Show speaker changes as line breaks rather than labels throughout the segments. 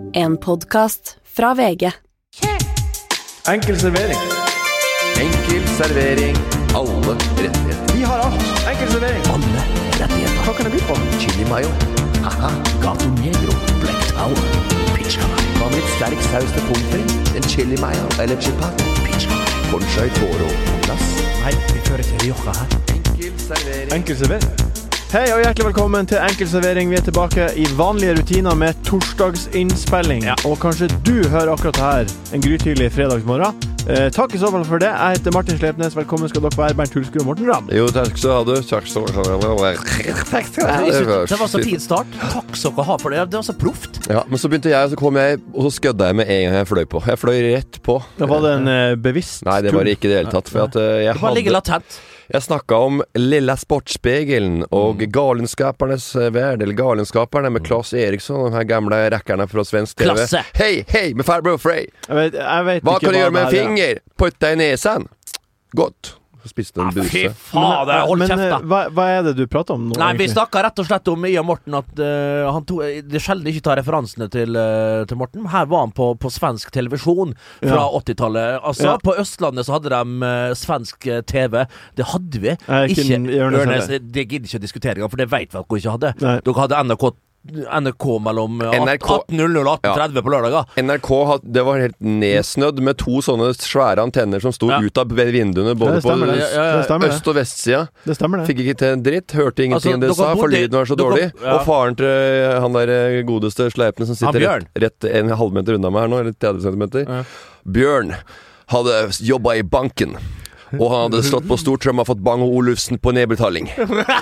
En podcast fra VG.
Enkel servering.
Enkel servering. Alle rettigheter.
Vi har alt. Enkel servering.
Alle rettigheter.
Hva kan det by på?
Chili mayo.
Haha, Gato Negro, Black Tower, Pizza Hut,
Hva med litt sterk saus til pommes frites? En chili mayo eller chipat?
Pizza Hut.
Concha i toro på plass.
Nei, vi fører til Rioja her.
Enkel servering.
Enkel servering. Hei og hjertelig velkommen til Enkel servering. Vi tilbake i vanlige rutiner med torsdagsinnspilling. Og kanskje du hører akkurat her en grytidlig fredagsmorgen. Takk i så fall for det. Jeg heter Martin Slepnes. Velkommen skal dere være, Bernt Hulskrud og Morten Ramm.
Jo, takk skal du ha. Takk skal du ha.
Det var så fin start. Takk skal dere ha for det. Det var så proft.
Ja, men så begynte jeg, og så kom jeg, og så skødde jeg med en gang jeg fløy på. Jeg fløy rett på.
Da var det en bevisst
Nei, det var det ikke i det hele tatt. For at jeg
Det bare ligger latent.
Jeg snakket om Lilla Sportspegelen og Galenskapernes värld, eller Galenskaperne med Claes Eriksson, de her gamle rackerne fra svensk TV.
Klasse.
Hei, hei, med farbror Frey.
Jeg vet
Hva
ikke
kan du gjøre med en
det her er.
finger? Putte i nesen. Godt. Så spiste en buse.
Fy fader, hold kjeft da.
Hva er det du prater om nå?
Nei, vi
egentlig?
snakket rett og slett om Ian Morten at det sjelden ikke tar referansene til Morten. Her var han på svensk televisjon fra 80-tallet. Altså,
Ja.
på Østlandet så hadde de svensk TV. Det hadde vi.
Ikke Ørnes
Ørnes,
heller.
det gidder ikke å diskutere engang, for det vet vi at dere ikke hadde.
Nei.
Dere hadde NRK mellom
NRK.
18.00 og 18.30 på lørdager.
NRK, det var helt nedsnødd med to sånne svære antenner som stod
Ja.
ut av vinduene, både
Det stemmer
på
det. Det stemmer det.
øst- og vestsida.
Det stemmer det.
Fikk ikke til en dritt, hørte ingenting
Altså,
det
dere
sa, for
bodde-
lyden var så
dere-
dårlig.
ja.
Og faren til han der godeste sleipene som
Han
sitter
Bjørn.
rett en halvmeter unna meg her nå, eller 30 centimeter.
Ja.
Bjørn hadde jobba i banken, og han hadde slått på stortrømma og fått Bang og Olufsen på nedbetaling.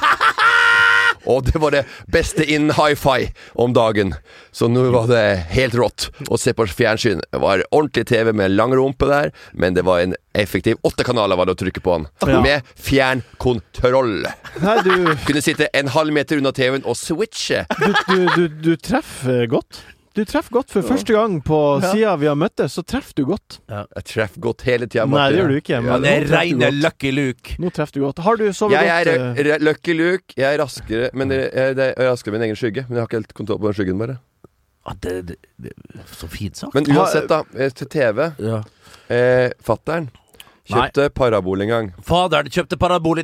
Og det var det beste innen hi-fi om dagen. Så nå var det helt rått å se på fjernsyn. Det var ordentlig TV med lang rumpe der, men det var en effektiv 8 kanaler var det å trykke på han.
Ja.
Med fjernkontroll.
Nei, du
Kunne sitte en halv meter unna TV-en og switche.
Du treffer godt. Du treffer godt for første gang på siden vi har møttes, så treffer du godt.
Jeg treffer godt hele tida.
Nei, det gjør du ikke.
Ja,
Men
Det
nå
er
treffer du
reine
godt.
Lucky Luke.
Nå treffer du godt. Har du sovet
Jeg
godt?
er Lucky Luke. Jeg er raskere, men jeg er raskere med min egen skygge. Men jeg har ikke helt kontroll på den skyggen bare.
Ja, det så fint sagt.
Men uansett, da. Til TV.
Ja.
Fatteren kjøpte parabol en gang.
Faderen kjøpte parabol i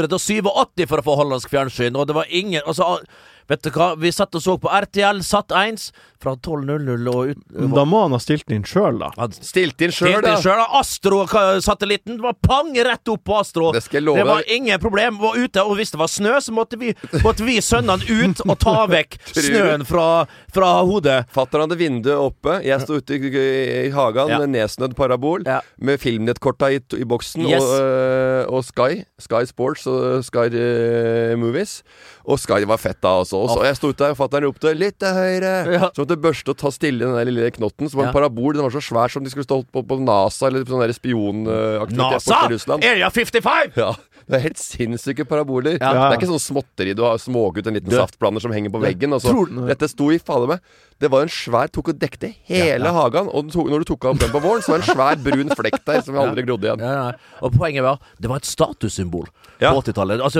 1987 for å få hollandsk fjernsyn, og det var ingen altså, vet du hva, vi satt og så på RTL, satt 1 fra 12.00 og ut
Da må han ha stilt den inn selv, da.
Han
Stilt inn sjøl,
stilte
da.
inn selv, da. Astro-satellitten, det var pang rett opp på Astro.
Det skal jeg love
Det var
deg.
ingen problem, var ute, og hvis det var snø, så måtte vi sønnene ut og ta vekk
Tror du?
snøen fra hodet.
Fatteren hadde vinduet oppe. Jeg sto ute i hagen
Ja.
med nedsnødd parabol,
Ja.
med filmnettkorta i boksen,
Yes.
og Sky Sports og Sky Movies. Og Sky var fett da også. Og så jeg sto ute der, og fatteren ropte 'litt til høyre'.
Ja.
Så måtte jeg børste og ta stille den der lille knotten. Så var
Ja.
en parabol, den var så svær som de skulle stå på NASA, eller på sånn der spionaktivitet
NASA!
i Russland.
Area 55!
Ja, det er helt sinnssyke paraboler.
Ja.
Det er ikke sånn småtteri du har småget en liten
Du-
saftblander som henger på veggen. Og så.
Tror-
Dette sto i fader med. Det var en svær, tok og dekte hele hagen. Og når du tok av den på våren, så var det en svær brun flekk der som aldri grodde igjen.
Ja. Og poenget var, det var et statussymbol
Ja.
på 80-tallet. Altså,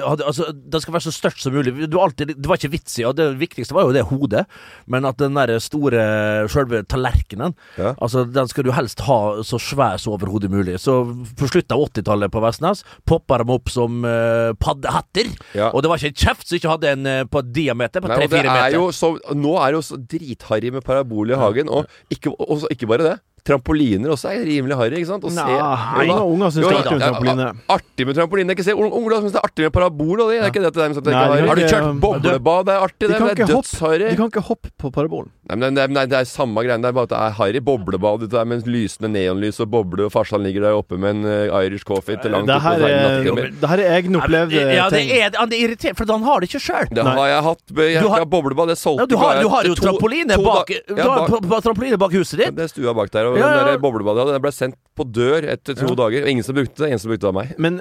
det skal være så størst som mulig. Det var ikke vits i, og det viktigste var jo det hodet. Men at den der store, selve tallerkenen,
Ja.
altså den skal du helst ha så svær som overhodet mulig. Så på slutten av 80-tallet på Vestnes poppa de opp som paddehatter.
Ja.
Og det var ikke en kjeft som ikke hadde en på diameter, på
Nei, og
3-4
det er
meter.
jo så, nå er det jo så dritharry med parabol i hagen. Og ikke bare det. Trampoliner også er rimelig harry, ikke sant?
Nei, ingen unger synes det er artig med trampoline.
Artig med trampoline. Ikke se, unger synes det er artig med parabol, og det er ikke det til dem som tenker
Nei,
harry. Har du
ikke-
kjørt boblebad? Det er artig,
De
det.
kan
Det er
ikke
dødsharry.
De kan ikke hoppe på parabolen.
Nei, det er samme greiene. Det er bare at det er harry. Boblebad ute der med lysende neonlys og boble, og farsan ligger der oppe med en Irish coffee til langt
Det
oppe
her
på
er
nattkveld.
egenopplevde
Ja,
ting.
det er irriterende, for han har det ikke sjøl.
Det har jeg hatt. Jeg
Du har-
har boblebad. Jeg solgte
Ja, du har jo
to-
trampoline
to
bak,
da-
du
ja,
har trampoline bak huset ditt.
Det er stua bak der. Og
Ja, ja.
den der boblebadet jeg hadde, det ble sendt på dør etter 2 dager. Og ingen som brukte det. Ingen som brukte det av meg.
Men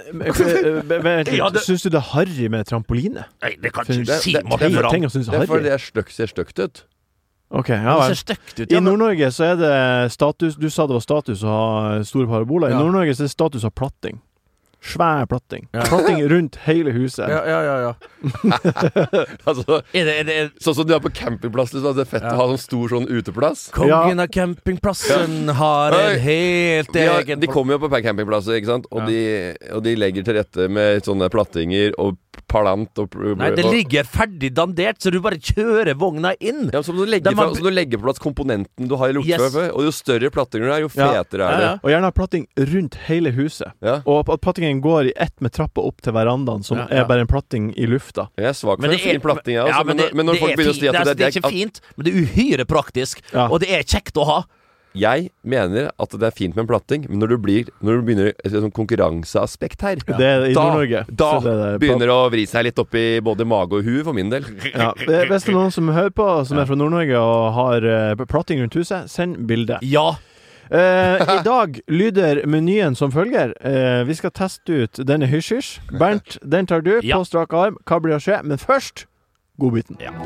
Ja, det-
syns du det er harry med trampoline?
Nei, det kan
Det-
ikke
det-
si,
det-
Martin.
Det er
for
ting
han-
å synes
Det
er
er fordi
harry.
det ser stygt ut.
Ok, ja
Det
vel.
ser stygt ut.
I
Ja, men,
Nord-Norge så er det status. Du sa det var status å ha store paraboler. I
Ja.
Nord-Norge så er det status av platting. Svær platting.
Ja.
Platting rundt hele huset.
Ja.
Altså,
Er det
sånn som de har på campingplass, liksom, det er fett å ha sånn stor sånn uteplass.
kongen av campingplassen har en helt egen
De kommer jo på campingplasser, ikke sant? Og de legger til rette med sånne plattinger og parlant og
Nei, det ligger ferdig dandert, så du bare kjører vogna inn.
Ja, så må du legge på plass komponenten du har i luktfør, og jo større plattinger du er, jo fetere er det.
Og gjerne ha platting rundt hele huset.
Ja.
Og at plattingen går i ett med trappa opp til verandaen, som er bare en platting i lufta.
Jeg er svak for en fin platting, jeg, altså, men når folk begynner å si at
det er ikke fint, men det er uhyre praktisk, og det er kjekt å ha.
Jeg mener at det er fint med en platting, men når du begynner et sånn konkurranseaspekt her,
det er i Nord-Norge.
Da begynner det å vri seg litt opp i både mage og hue, for min del.
Ja, hvis det er noen som hører på, som er fra Nord-Norge og har platting rundt huset, send bilde.
Ja.
I dag lyder menyen som følger. Vi skal teste ut denne hysj-hysj. Bernt, den tar du på strak arm. Hva blir å skje? Men først, godbiten. Ja.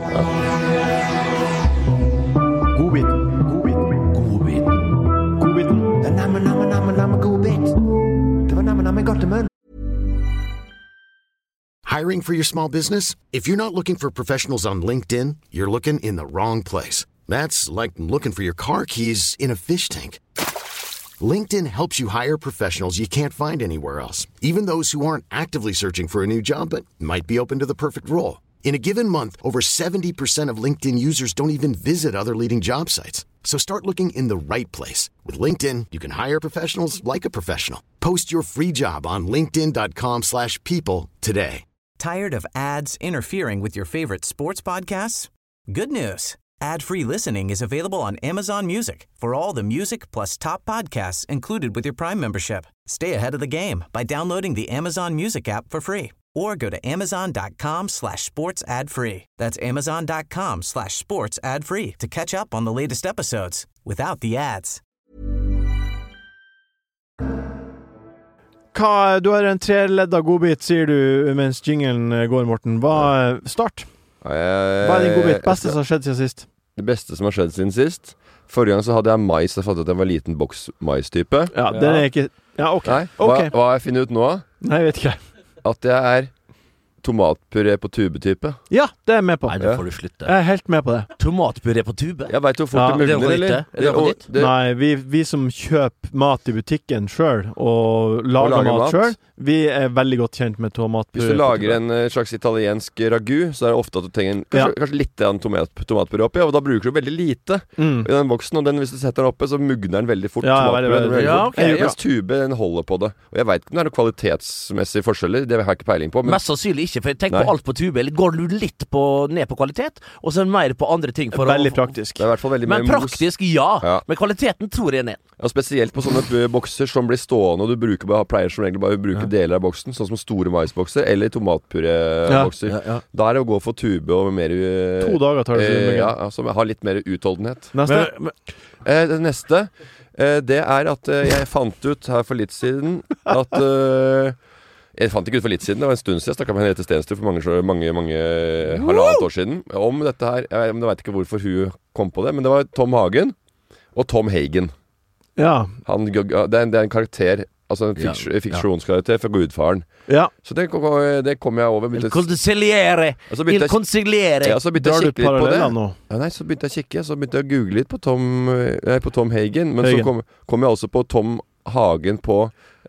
Godbiten.
Hiring for your small business? If you're not looking for professionals on LinkedIn, you're looking in the wrong place. That's like looking for your car keys in a fish tank. LinkedIn helps you hire professionals you can't find anywhere else, even those who aren't actively searching for a new job but might be open to the perfect role. In a given month, over 70% of LinkedIn users don't even visit other leading job sites. So start looking in the right place. With LinkedIn, you can hire professionals like a professional. Post your free job on linkedin.com/people today.
Tired of ads interfering with your favorite sports podcasts? Good news. Ad-free listening is available on Amazon Music for all the music plus top podcasts included with your Prime membership. Stay ahead of the game by downloading the Amazon Music app for free or go to amazon.com/sports ad free. That's amazon.com/sports ad free to catch up on the latest episodes without the ads.
Du har en treledda godbit, sier du mens jinglen går, Morten. Start. Hva er din godbit? Beste som har skjedd siden sist?
Det beste som har skjedd siden sist? Forrige gang så hadde jeg mais. Jeg fant ut at jeg var en liten boks mais-type.
Ja, den er ikke... Ja, ok.
Nei, hva har jeg funnet ut nå?
Nei, jeg vet ikke.
At jeg er tomatpuré på tube-type.
Ja, det er jeg med på.
Nei, det får du slutte.
Jeg er helt med på det.
Tomatpuré på tube?
Jeg vet jo fort det mugner, eller?
Er det for ditt?
Nei, vi som kjøper mat i butikken selv og lager mat selv, vi er veldig godt kjent med tomatpuré.
Hvis du lager en slags italiensk ragu, så er det ofte at du trenger kanskje litt tomatpuré oppi, og da bruker du veldig lite i den boksen, og hvis du setter den oppe, så mugner den veldig fort. Mens tube, den holder på det. Og jeg vet ikke om det er noen kvalitetsmessige forskjeller, det har jeg ikke peiling på.
Mest sannsynlig ikke, for jeg tenker på alt på tube. Eller går du litt ned på kvalitet, og så mer på andre ting for
veldig praktisk.
Det er i hvert fall veldig
men praktisk, ja. Men kvaliteten tror jeg ned.
Ja, spesielt på sånne bokser som blir stående, og du pleier som regel bare å bruke deler av boksen, sånn som store maisbokser, eller tomatpuré-bokser. Da er det å gå for tube og mer
2 dager tar det
som har litt mer utholdenhet.
Neste?
Neste, det er at jeg fant ut her for litt siden at jeg fant ikke ut for litt siden, det var en stund siden jeg snakket med Henriette Stenstrup for mange halvannet år siden om dette her. Jeg vet ikke hvorfor hun kom på det, men det var Tom Hagen og Tom Hagen.
Ja.
Det er en karakter, altså en fiksjonskarakter fra Gudfaren. Ja. Så det kom jeg over.
Il consigliere. Så begynte jeg
å kikke litt på det. Nei, så begynte jeg å kikke, så begynte jeg å google litt på Tom Hagen, men så kom jeg også på Tom Hagen på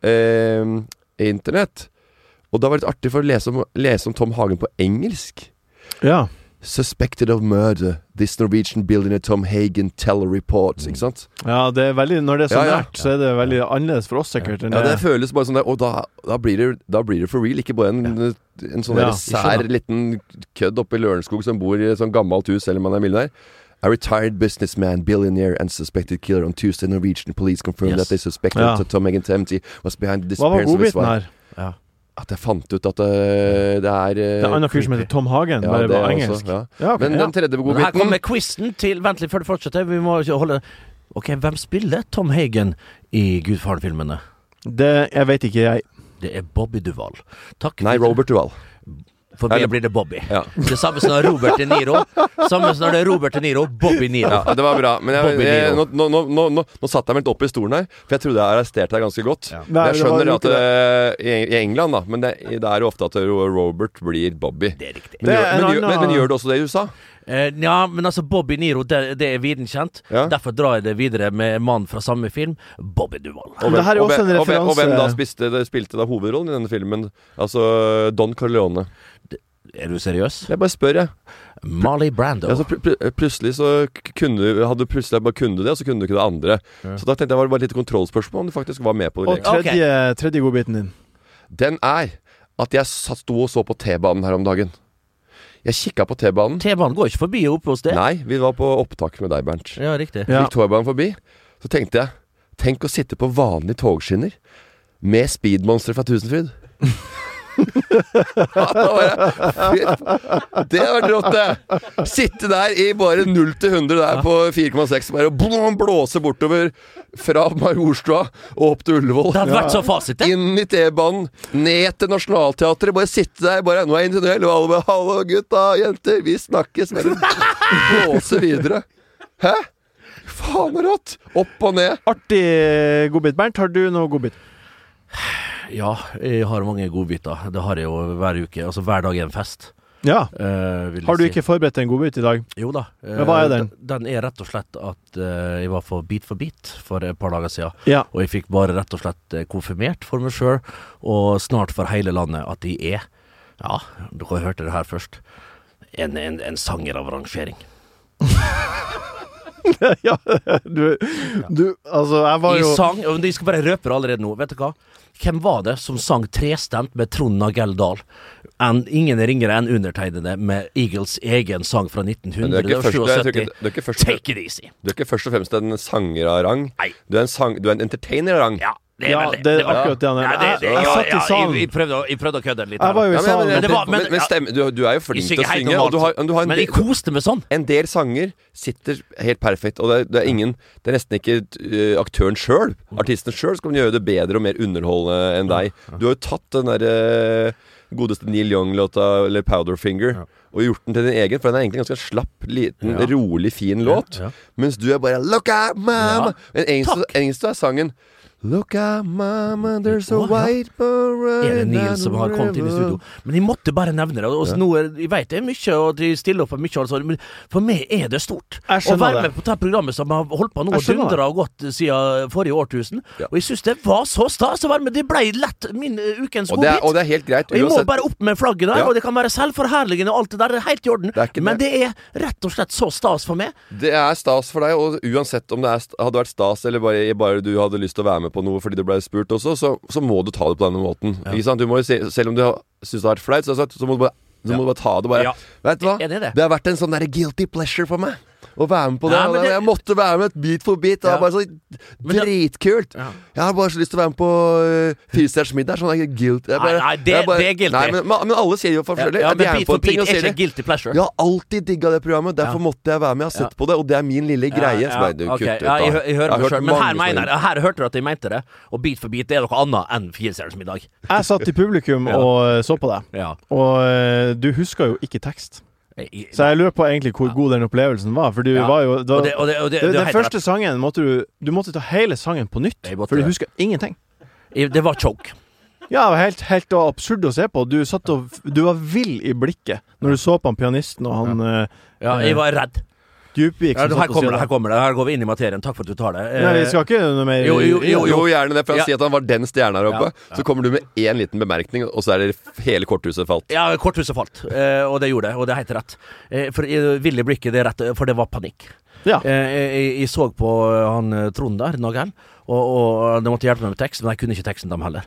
internett. Og da var det litt artig for å lese om Tom Hagen på engelsk.
Ja.
Suspected of murder. This Norwegian billionaire Tom Hagen teller reports, ikke sant?
Ja, det er veldig, når det er så nært, så er det veldig annerledes for oss sikkert.
Ja, det føles bare sånn der, og da blir det for real, ikke bare en sånn der sær liten kødd oppe i Lørenskog som bor i et sånn gammelt hus, selv om man er millionær. A retired businessman, billionaire and suspected killer on Tuesday, Norwegian police confirmed that they suspected that Tom Hagen Temti was behind the disappearance of his wife.
Hva var godbiten her?
At jeg fant ut at det er
det er en annen fyr som heter Tom Hagen, bare på engelsk.
Men den tredje godbiten.
Her kommer quizen til, vent litt før du fortsetter, vi må holde. Ok, hvem spiller Tom Hagen i Gudfaren-filmene?
Jeg vet ikke, jeg.
Det er Bobby Duvall. Takk.
Nei, Robert Duvall.
For meg blir det Bobby.
Ja.
Det samme som Robert De Niro. Samme som det er Robert De Niro, Bobby Niro.
Ja, det var bra. Men
Bobby Niro.
nå satt jeg meg litt opp i stolen her, for jeg trodde jeg arresterte deg ganske godt.
Ja.
Jeg skjønner at i England, da, men det er jo ofte at Robert blir Bobby.
Det er riktig.
Men gjør det også det i USA?
Ja, men altså Bobby Niro, det er videnkjent.
Ja.
Derfor drar jeg det videre med mann fra samme film, Bobby Duvall.
Det her er også en referanse.
Og hvem da spilte da hovedrollen i denne filmen? Altså Don Corleone.
Er du seriøs?
Jeg bare spør, jeg.
Molly Brando.
Ja, så plutselig så hadde plutselig jeg bare kunne det, og så kunne du ikke det andre. Så da tenkte jeg var det bare et lite kontrollspørsmål om du faktisk var med på det.
Og tredje godbiten din.
Den er at jeg sto og så på T-banen her om dagen. Jeg kikket på T-banen.
T-banen går ikke forbi oppe hos deg?
Nei, vi var på opptak med deg, Bernt.
Ja, riktig.
Ja.
Gikk T-banen forbi. Så tenkte jeg, tenk å sitte på vanlige togskinner med Speedmonster fra Tusenfryd. Det har vært rått, det. Sitte der i bare 0-100 der på 4,6 bare og blåse bortover fra Majorstua og opp til Ullevål.
Det hadde vært så fasit, det.
Inn i T-banen, ned til Nationalteatret. Bare sitte der, bare nå er jeg inn til duell. Og alle bare 'hallo gutta, jenter, vi snakkes'. Bare blåse videre. Hæ? Faen og rått. Opp og ned.
Artig godbit. Bernt, har du noe godbit?
Ja, jeg har mange godbiter. Det har jeg jo hver uke. Altså hver dag er en fest.
Ja. Har du
si.
ikke forberedt en godbit i dag?
Jo da.
Men hva er den?
Den er rett og slett at jeg var for Beat for et par dager siden.
Ja.
Og jeg fikk bare rett og slett konfirmert for meg selv, og snart for hele landet, at de er, ja, dere hørte det her først, en sanger av rangering.
Ja, du, altså, jeg var jo
I sang, og de skal bare røpe det allerede nå, vet du hva? Hvem var det som sang trestemt med Trond Nagell Dahl? Ingen ringere enn undertegnede med Eagles egen sang fra 1977. Take it easy.
Du er ikke først og fremst en sanger av rang.
Nei.
Du er en entertainer av rang.
Ja, det
Ja,
vel
det er akkurat det han er. Jeg satt i salen.
Jeg prøvde å kødde litt.
Jeg var jo i salen.
Men stemme, du er jo flink til å synge, og du har
men jeg koste meg sånn.
en del sanger sitter helt perfekt, og det er nesten ikke aktøren sjøl, artisten sjøl, skal gjøre det bedre og mer underholdende enn deg. Du har jo tatt den der godeste Neil Young-låta, eller Powderfinger, og gjort den til din egen, for den er egentlig ganske slapp, liten, rolig, fin låt. Mens du er bare 'Look out, mama'. Men engelsk er sangen Look out, mama, there's a white bird.
Er det Neil som har kommet inn i studio? Men jeg måtte bare nevne det. Og jeg vet det er mye, og de stiller opp for mye, altså, men for meg er det stort. Å være med på dette programmet som har holdt på nå og dundret og gått siden forrige årtusen. Og jeg synes det var så stas å være med. Det ble lett min ukens godbit.
Og det er helt greit.
Og jeg må bare opp med flagget der, og det kan være selvforherligende og alt det der, det er helt i orden. Men det er rett og slett så stas for meg.
Det er stas for deg, og uansett om det hadde vært stas, eller bare du hadde lyst til å være med på noe fordi du ble spurt også, så må du ta det på denne måten. Ikke sant? Du må jo selv om du synes det har vært flaut, så må du bare ta det. Vet du hva? Det har vært en sånn der guilty pleasure for meg å være med på det. Jeg måtte være med et bit for bit. Det var bare så dritkult. Jeg har bare så lyst til å være med på Firestjerners middag. Sånn guilt.
Nei, det er guilty.
Nei, men alle sier jo forskjellig.
Men bit for bit er ikke guilty pleasure.
Jeg har alltid digget det programmet. Derfor måtte jeg være med. Jeg har sett på det, og det er min lille greie.
Jeg hører meg selv. Men her hørte du at jeg mente det. Og bit for bit er noe annet enn Firestjerners middag.
Jeg satt i publikum og så på deg, og du husker jo ikke tekst. Så jeg lurer på egentlig hvor god den opplevelsen var. For du var jo den første sangen du måtte ta hele sangen på nytt, for du husker ingenting.
Det var choke.
Ja, det var helt absurd å se på. Du var vill i blikket når du så på han pianisten og han
jeg var redd.
Dypvik som
her kommer det. Her går vi inn i materien. Takk for at du tar det.
Nei, vi skal ikke noe mer.
Jo, gjerne det. For å si at han var den stjernen her oppe, så kommer du med en liten bemerkning, og så er det hele korthuset falt. Ja,
korthuset falt. Og det gjorde det. Og det er helt rett. For vill i blikket, det er rett, for det var panikk. Ja. Jeg så på han Trond der, Nagell, og de måtte hjelpe meg med tekst, men jeg kunne ikke teksten dem heller.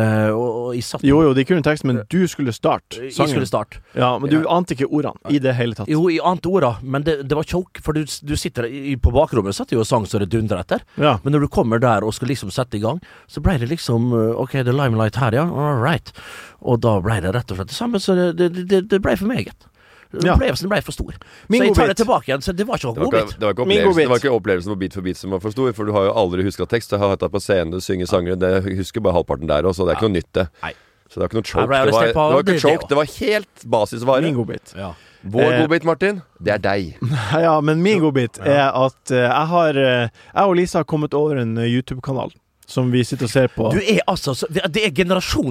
Og jeg satt
jo, de kunne teksten, men du skulle starte sangen.
Jeg skulle starte.
Ja, men du ante ikke ordene i det hele tatt.
Jo, jeg ante ordene, men det var choke, for du sitter på bakrommet, satt jo og sang så det dundrer etter. Ja. Men når du kommer der og skal liksom sette i gang, så ble det liksom, ok, det er limelight her, ja, all right. Og da ble det rett og slett det samme, så det ble for meget. Opplevelsen ble for stor. Så jeg tar det tilbake igjen. Så det var ikke godbit.
Det var ikke opplevelsen på bit for bit som var for stor, for du har jo aldri husket tekst. Jeg har hatt det på scenen, du synger sanger. Det husker bare halvparten der også, det er ikke noe nytt det. Så det var ikke noe choke.
Jeg ble
Det
arrestert på
var ikke
det
choke,
også.
det var helt basisvare.
Min godbit.
Ja.
Vår godbit, Martin, det er deg.
Ja, men min godbit er at jeg og Lisa har kommet over en YouTube-kanal som vi sitter og ser på.
Du er altså det er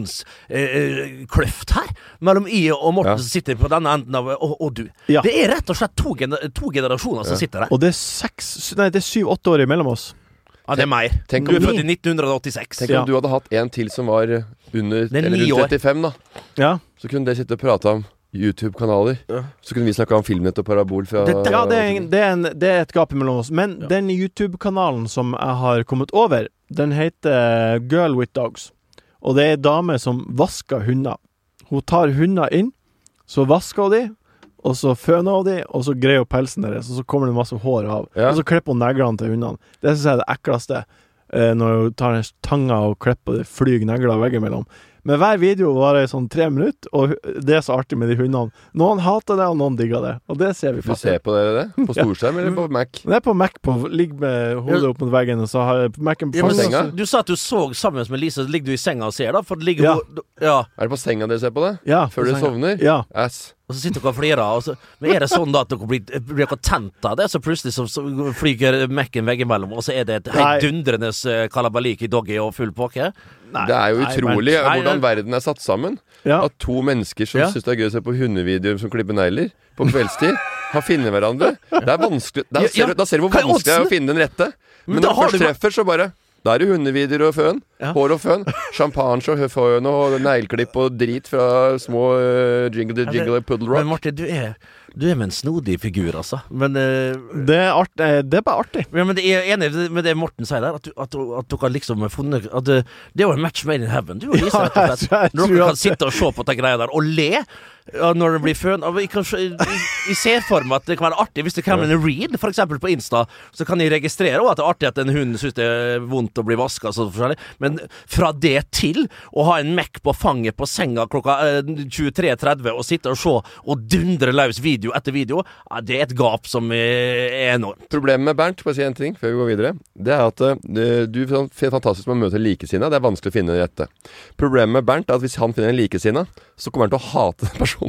generasjonskløft her mellom I og Morten som sitter på denne enden av og du.
Ja.
Det er rett og slett to generasjoner som sitter der.
Og det er 7-8 år imellom oss.
Ja, det er mer.
Tenk
Du
om
er født i 1986.
Tenk om du hadde hatt en til som var under
Det er
eller
9
rundt
år.
35 da.
Ja.
Så kunne dere sitte og prate om YouTube-kanaler. Så kunne vi snakke om Filmnett og Parabol fra...
Ja, det er et gap mellom oss. Men den YouTube-kanalen som jeg har kommet over, den heter Girl with Dogs. Og det er en dame som vasker hunder. Hun tar hunder inn, så vasker hun de, og så føner hun de, og så greier hun pelsen deres, og så kommer det masse hår av.
Ja.
Og så klipper hun neglene til hundene. Det synes jeg er det ekleste. Når hun tar en tanga og klipper det, flyger negler veggimellom. Men hver video varer sånn 3 minutter, og det er så artig med de hundene. Noen hater det, og noen digger det. Og det ser vi
Du
på.
ser på det? På storskjerm eller på Mac?
Det er på Mac, ligger med hodet opp mot veggen, og så har jeg Mac'en på
Ja, men
senga?
du sa at du så sammen med Lisa, så ligger du i senga og ser da, for det ligger
Ja.
ja.
Er det på senga dere ser på det?
Ja,
Før
på
dere
senga.
sovner?
Ja.
Ass.
Og så sitter dere og flirer og så, men er det sånn da at dere blir dere tent av det, så plutselig så flyger Mac-en veggimellom, og så er det et helt dundrendes kalabalik i doggy og full påke?
Det er jo utrolig hvordan verden er satt sammen.
Ja.
At to mennesker som synes det er gøy å se på hundevideoer som klipper negler på kveldstid, har funnet hverandre. Det er vanskelig. Da ser du hvor
Hva er
vanskelig det er å
oddsen?
finne den rette. Men
da
når du
har
først
du-
treffer, så bare da er det hundevideoer og føn. Hår og føn. Champagne og føn og negleklipp og drit fra små jingle puddle rock.
Men Martin, du er med en snodig figur, altså. Men
Det er bare artig.
ja, men det er enig med det Morten sier der, at dere liksom har funnet at det er jo en match made in heaven. Du og Lisa, rett og slett.
jeg
Når
tror
dere kan
at-
sitte og se på de greia der og le når det blir føn. Jeg ser for meg at det kan være artig hvis det kommer en read, for eksempel på Insta, så kan jeg registrere også at det er artig at en hund synes det er vondt å bli vasket, så forskjellig. Men fra det til å ha en Mac på fanget på senga klokka 23.30 og sitte og se og dundre løs video etter video, ja, det er et gap som er enormt.
Problemet med Bernt, bare si en ting før vi går videre, det er at du er fantastisk med å møte likesinna. Det er vanskelig å finne den rette. Problemet med Bernt er at hvis han finner en likesinna, så kommer han til å hate den personen.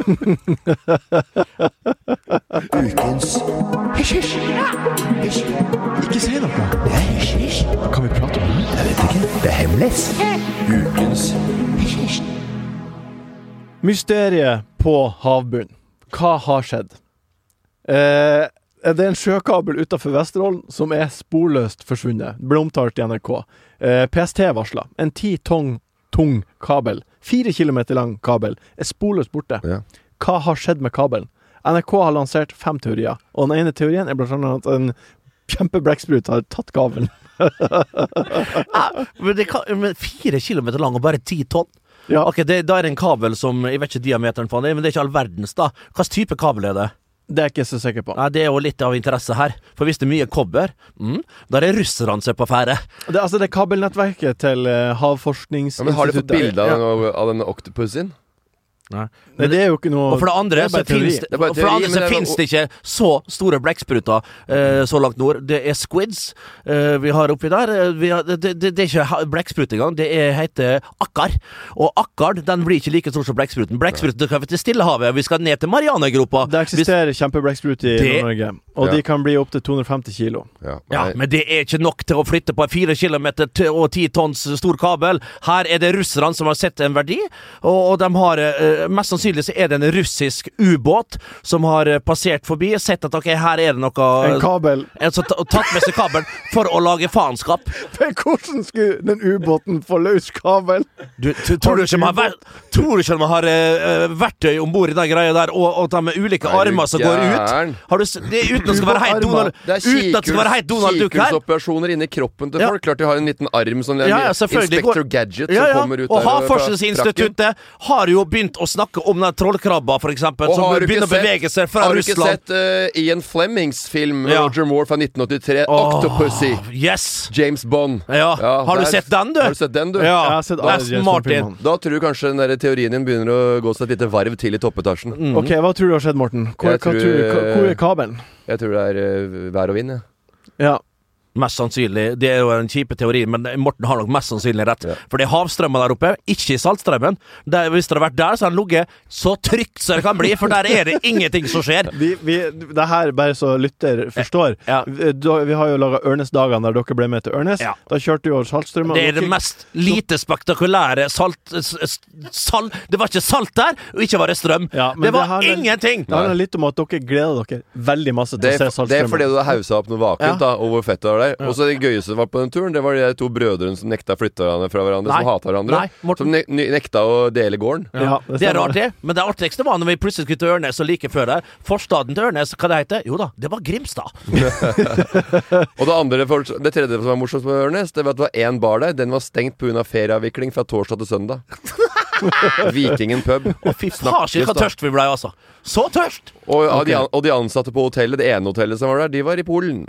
Ukens hysj. Ikke si noe. Kan vi prate om det? Jeg vet ikke. Det er hemmelig. Ukens hysj.
Mysteriet på havbunnen. Hva har skjedd? Det er en sjøkabel utenfor Vesterålen som er sporløst forsvunnet. Det ble omtalt i NRK. PST varslet. En 10 tonn tung kabel, 4 kilometer lang kabel, er sporløst borte.
Ja.
Hva har skjedd med kabelen? NRK har lansert 5 teorier, og den ene teorien er blant annet at en kjempebrekksprut har tatt kabelen.
Men 4 kilometer lang og bare 10 tonn?
Ja.
Ok, da er det en kabel som, jeg vet ikke diameteren på den, men det er ikke all verdens da. Hva slags type kabel er det?
Det er jeg ikke så sikker på.
Nei, det er jo litt av interesse her. For hvis det er mye kobber, da er det russerne som er på fære.
Det er kabelnettverket til Havforskningsinstituttet.
Men har de fått bilde av denne octopusen?
Nei.
Nei, det er jo ikke noe.
Og for det andre
det er
så
bare teori.
finnes det,
Det er bare
for det
teori,
andre
men
så
det er-
finnes det ikke så store blekkspruter så langt nord. Det er squids vi har oppi der. Det er ikke blekksprut engang. Det heter akkar. Og akkar den blir ikke like stor som blekkspruten. Blekkspruten kan vi til Stillehavet. Vi skal ned til Marianegropa.
Det eksisterer kjempebrekksprut i
Det-
Nord-Norge, og
Ja.
de kan bli opp til 250 kilo.
Ja,
Ja,
nei.
men det er ikke nok til å flytte på en 4 kilometer og 10 tonns stor kabel. Her er det russerne som har sett en verdi, og de har mest sannsynlig så er det en russisk ubåt som har passert forbi, sett at ok, her er det noe
En kabel.
Så tatt med seg kabelen for å lage faenskap.
Men hvordan skulle den ubåten få løs kabel?
Tror du ikke de har verktøy om bord i den greia der, og de med ulike
Er du
armer som går ut?
gæren?
Har du det er uten at det skal være helt Donald
Det er
Uten at det skal være helt Donald Duck her.
kikhusoperasjoner inni kroppen til
Ja.
folk. Klart de har en liten arm som
Ja, selvfølgelig.
Inspector Gadget
Ja, ja.
som kommer ut
Og
der fra
Havforskningsinstituttet har jo begynt å snakke om den trollkrabba, for eksempel,
Og
som
har du
begynner å
ikke
bevege seg fra
Har du ikke
Russland.
sett Ian Flemings film
Ja.
Roger Moore fra 1983? Octopussy.
Yes!
James Bond.
Ja. Har du sett den, du?
Har du sett den, du?
Jeg
Ja.
har sett alle
Aston
James
Martin.
Bond-filmene.
Da tror du kanskje den der teorien din begynner å gå seg et lite varv til i toppetasjen.
Ok, hva tror du har skjedd, Morten?
Jeg tror,
Hvor er kabelen?
Jeg tror det er vær og vind, jeg.
Ja.
Mest sannsynlig. Det er jo en kjipe teori, men Morten har nok mest sannsynlig rett. Ja. For det er havstrømmer der oppe, ikke i saltstrømmen. Hvis det har vært der, så har den ligget så trygt så det kan bli, for der er det ingenting som skjer.
Det her, bare så lytter forstår, vi har jo laget Ørnes-dagene der dere ble med til Ørnes. Ja. Da kjørte vi over saltstrømmen.
Det er det mest lite spektakulære det var ikke salt der, og ikke var det strøm. Ja, det var ingenting!
Det handler litt om at dere gleder dere veldig masse til å se saltstrømmen.
Det er fordi du har hauset opp noe vakunt, da, og hvor fett det var der. Og så det gøyeste var på den turen, det var de 2 brødrene som nekta å flytte fra hverandre, som hater hverandre. Som nekta å dele gården.
Ja, det er rart det, men det artigste var når vi plutselig skulle til Ørnes og like før der. Forstaden til Ørnes, hva det heter? Jo da, det var Grimstad.
Og det tredje som var morsomt på Ørnes, det var at det var en bar der. Den var stengt på grunn av ferieavvikling fra torsdag til søndag. Vikingen pub.
Og fy faen, hva tørst vi ble, altså. Så tørst!
Og de ansatte på hotellet, det ene hotellet som var der, de var i Polen.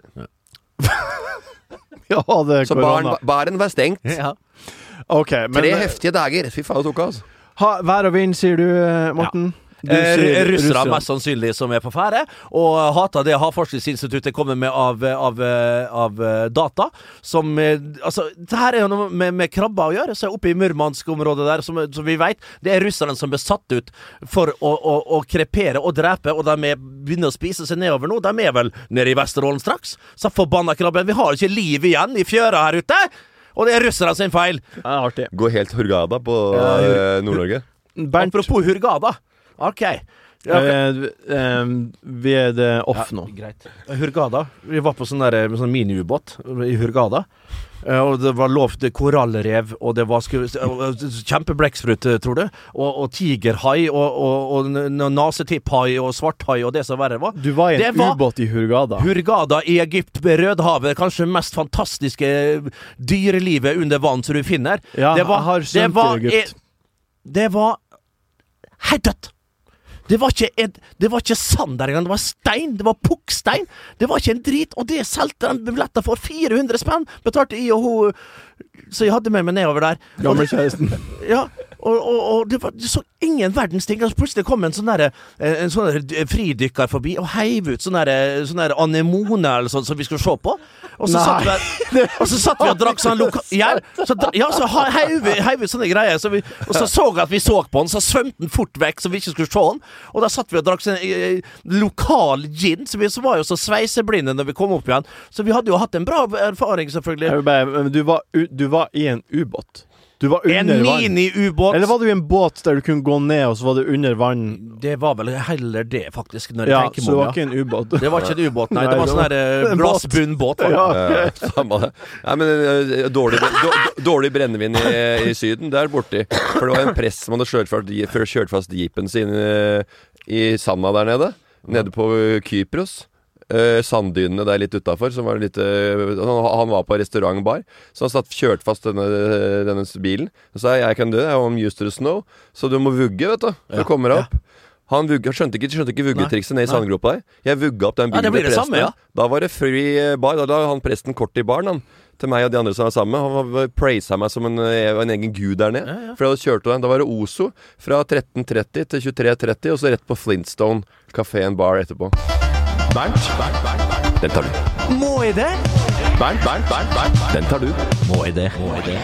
Ja, det er
så baren var stengt.
Ja. Okay, men
3 heftige dager. Fy faen, det tok oss.
Vær og vind, sier du, Morten?
Ja. Russere mest sannsynlig som er på fære, og hater det Havforskningsinstituttet kommer med av data som, altså, det her er jo noe med krabber å gjøre, så oppe i Murmansk-området der, som vi vet, det er russerne som ble satt ut for å krepere og drepe, og de begynner å spise seg nedover nå, de er vel nede i Vesterålen straks, så forbanna krabben, vi har ikke liv igjen i fjøra her ute, og det er russerne sin feil.
Det er artig.
Går helt Hurghada på Nord-Norge.
Apropos Hurghada. Ok.
Vi er det off nå.
Greit. Hurghada. Vi var på sånn mini-ubåt i Hurghada. Og det var lovt korallrev, og det var kjempebleksprut, tror du, og tigerhai, og nasetipphai, og svarthai, og det som verre var.
Du var i en ubåt i Hurghada.
Hurghada i Egypt, ved Rødhavet, kanskje mest fantastiske dyrelivet under vann som du finner.
Ja, jeg har skjønt i Egypt.
Det var helt dødt. Det var ikke sand der engang, det var stein, det var pukkstein. Det var ikke en drit, og det solgte de billetter for 400 spenn. Betalte I og hun, så jeg hadde med meg nedover der.
Gammelkjæresten.
Ja, og det så ingen verdens ting. Og plutselig kom en sånn fridykker forbi og heiv ut sånn der anemone eller sånn som vi skulle se på. Og så satt vi og drakk sånn så heiv ut sånne greier, og så at vi så på den, så svømte den fort vekk så vi ikke skulle se den, og da satt vi og drakk sånn lokal gin, så vi var jo så sveiseblinde når vi kom opp igjen, så vi hadde jo hatt en bra erfaring selvfølgelig.
Du var i en ubåt. Du var under vann.
En mini-ubåt.
Eller var du i en båt der du kunne gå ned, og så var du under vann?
Det var vel heller det, faktisk, når jeg tenker
så det var ikke en ubåt.
Det var ikke en ubåt, nei. Det var sånn der glassbunnbåt.
Samme det. Nei, men dårlig brennevin i Syden, der borte. For det var en prest som hadde kjørt fast jeepen sin i sanda der nede på Kypros. Sanddynene der litt utenfor som var litt, han var på restaurantbar, så han kjørt fast denne bilen, og sa jeg kan do it, I'm used to the snow, så du må vugge, vet du, for å komme deg opp. Han skjønte ikke vuggetrikset ned i sandgropa der. Jeg vugga opp den bilen med presten. Da var det free bar, da la han presten kort i baren, til meg og de andre som var sammen. Han praisa meg som en egen gud der nede. For jeg hadde kjørt den. Da var det Oso fra 13.30 til 23.30, og så rett på Flintstone Café and Bar etterpå. Bernt. Den tar du.
Må jeg det?
Bernt. Den tar du.
Må jeg det?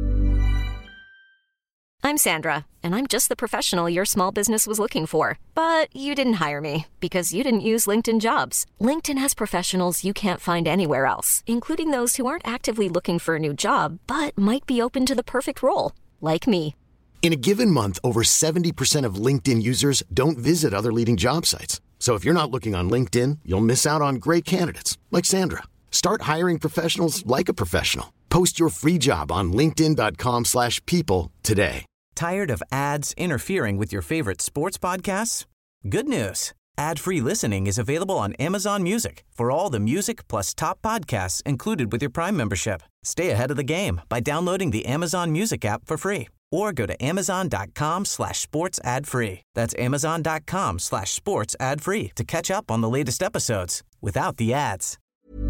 I'm Sandra, and I'm just the professional your small business was looking for. But you didn't hire me because you didn't use LinkedIn Jobs. LinkedIn has professionals you can't find anywhere else, including those who aren't actively looking for a new job, but might be open to the perfect role, like me.
In a given month, over 70% of LinkedIn users don't visit other leading job sites. So if you're not looking on LinkedIn, you'll miss out on great candidates like Sandra. Start hiring professionals like a professional. Post your free job on linkedin.com/people today.
Tired of ads interfering with your favorite sports podcasts? Good news. Ad-free listening is available on Amazon Music for all the music plus top podcasts included with your Prime membership. Stay ahead of the game by downloading the Amazon Music app for free. Or go to amazon.com/sports ad free. That's amazon.com/sports ad free to catch up on the latest episodes without the ads.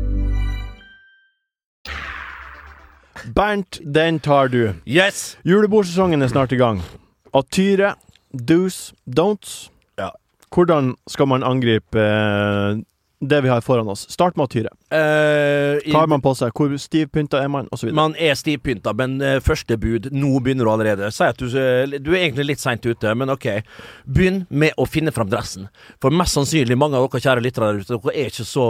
Bernt, den tar du.
Yes!
Julebordsesongen er snart i gang. Atyre, do's, don'ts.
Ja.
Hvordan skal man angripe det vi har foran oss. Start med å tyre. Hva har man på seg? Hvor stivpynta er man? Og så videre.
Man er stivpynta, men første bud, nå begynner du allerede. Si at du er egentlig litt sent ute, men ok. Begynn med å finne fram dressen. For mest sannsynlig, mange av dere kjære lyttere der ute, dere er ikke så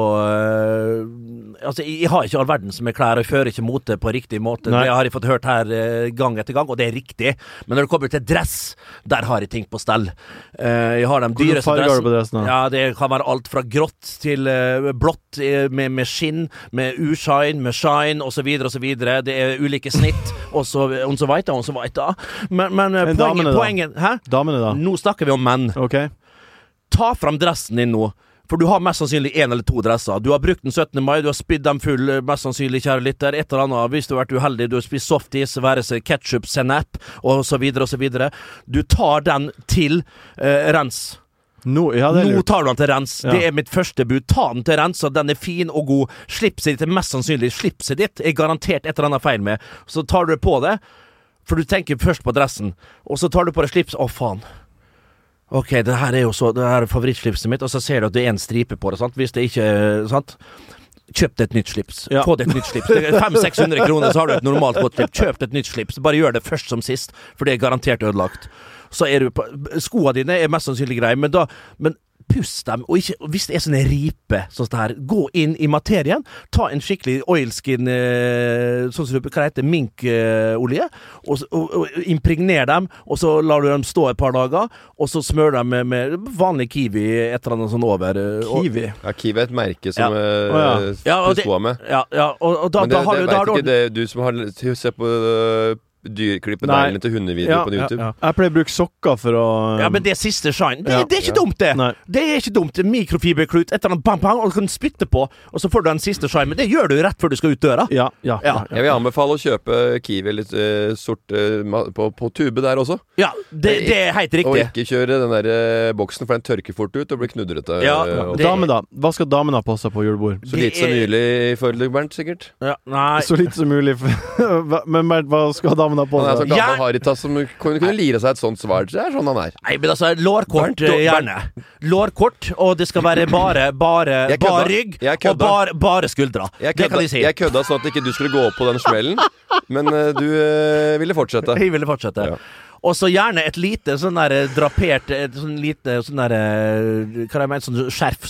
altså, jeg har ikke all verden som er klær, og jeg fører ikke mote på riktig måte.
Nei.
Det har jeg fått hørt her gang etter gang, og det er riktig. Men når det kommer til dress, der har jeg ting på stell. Jeg har de dyreste
farger har du på dressen?
Ja, det kan være alt fra grått til blått med skinn, med ushine, med shine, og så videre og så videre. Det er ulike snitt, og så vet jeg. Men poenget hæ?
Damene da?
Nå snakker vi om menn.
Ok.
Ta fram dressen din nå. For du har mest sannsynlig 1 eller 2 dresser. Du har brukt den 17. mai, du har spydd dem full, mest sannsynlig, kjære lytter. Et eller annet, hvis du har vært uheldig, du har spist softis, være seg ketchup, senap, og så videre og så videre. Du tar den til rens.
Nå
tar du den til rens. Ja. Det er mitt første bud. Ta den til rens, så den er fin og god. Slipset ditt er mest sannsynlig. Slipset ditt er garantert et eller annet feil med. Så tar du på det, for du tenker først på dressen. Og så tar du på deg slips. Å, faen. Ok, det her er favorittslipset mitt, og så ser du at det er en stripe på det, sant? Hvis det ikke sant? Kjøp deg et nytt slips. Ja. Få deg et nytt slips. 500-600 kroner, så har du et normalt godt slips. Kjøp deg et nytt slips. Bare gjør det først som sist, for det er garantert ødelagt. Så er du på skoene dine er mest sannsynlig greie, men puss dem, og ikke, hvis det er sånne ripe sånn her, gå inn i materien, ta en skikkelig oilskin sånn som hva heter, minkolje, og impregner dem, og så lar du dem stå et par dager, og så smør dem med vanlig kiwi et eller annet sånn over.
Kiwi?
Ja, kiwi er et merke som du skoer med.
Ja, og da har du...
Men det vet ikke det, du som har sett på... dyrklippet neglene til hundevideoer på YouTube.
Jeg pleier å bruke sokker for å
Ja, men det er siste shine. Det er ikke dumt, det!
Nei.
Det er ikke dumt. Mikrofiberklut, et eller annet bang, og du kan spytte på, og så får du den siste shine. Men det gjør du rett før du skal ut døra.
Ja.
Jeg vil anbefale å kjøpe kiwi litt sort på tube der også.
Ja, det er helt riktig.
Og ikke kjøre den der boksen, for den tørker fort ut og blir knudrete.
Ja, damen da. Hva skal damen ha på seg på julebord?
Så lite som mulig i forhold, Bernt, sikkert.
Ja, nei.
Så lite som mulig. Men Bernt, hva skal damen ha på seg?
Han er så gammel Haritas som kunne lire seg et sånt svar. Det er sånn han er.
Nei, men altså, lårkort gjerne. Lårkort, og det skal være bare rygg, og bare skuldra. Det kan de si. Jeg
kødda sånn at ikke du skulle gå opp på den smellen, men du ville fortsette.
Jeg ville fortsette. Ja. Og så gjerne et lite sånn der drapert sånn lite sånn der hva jeg mener, sånn skjerf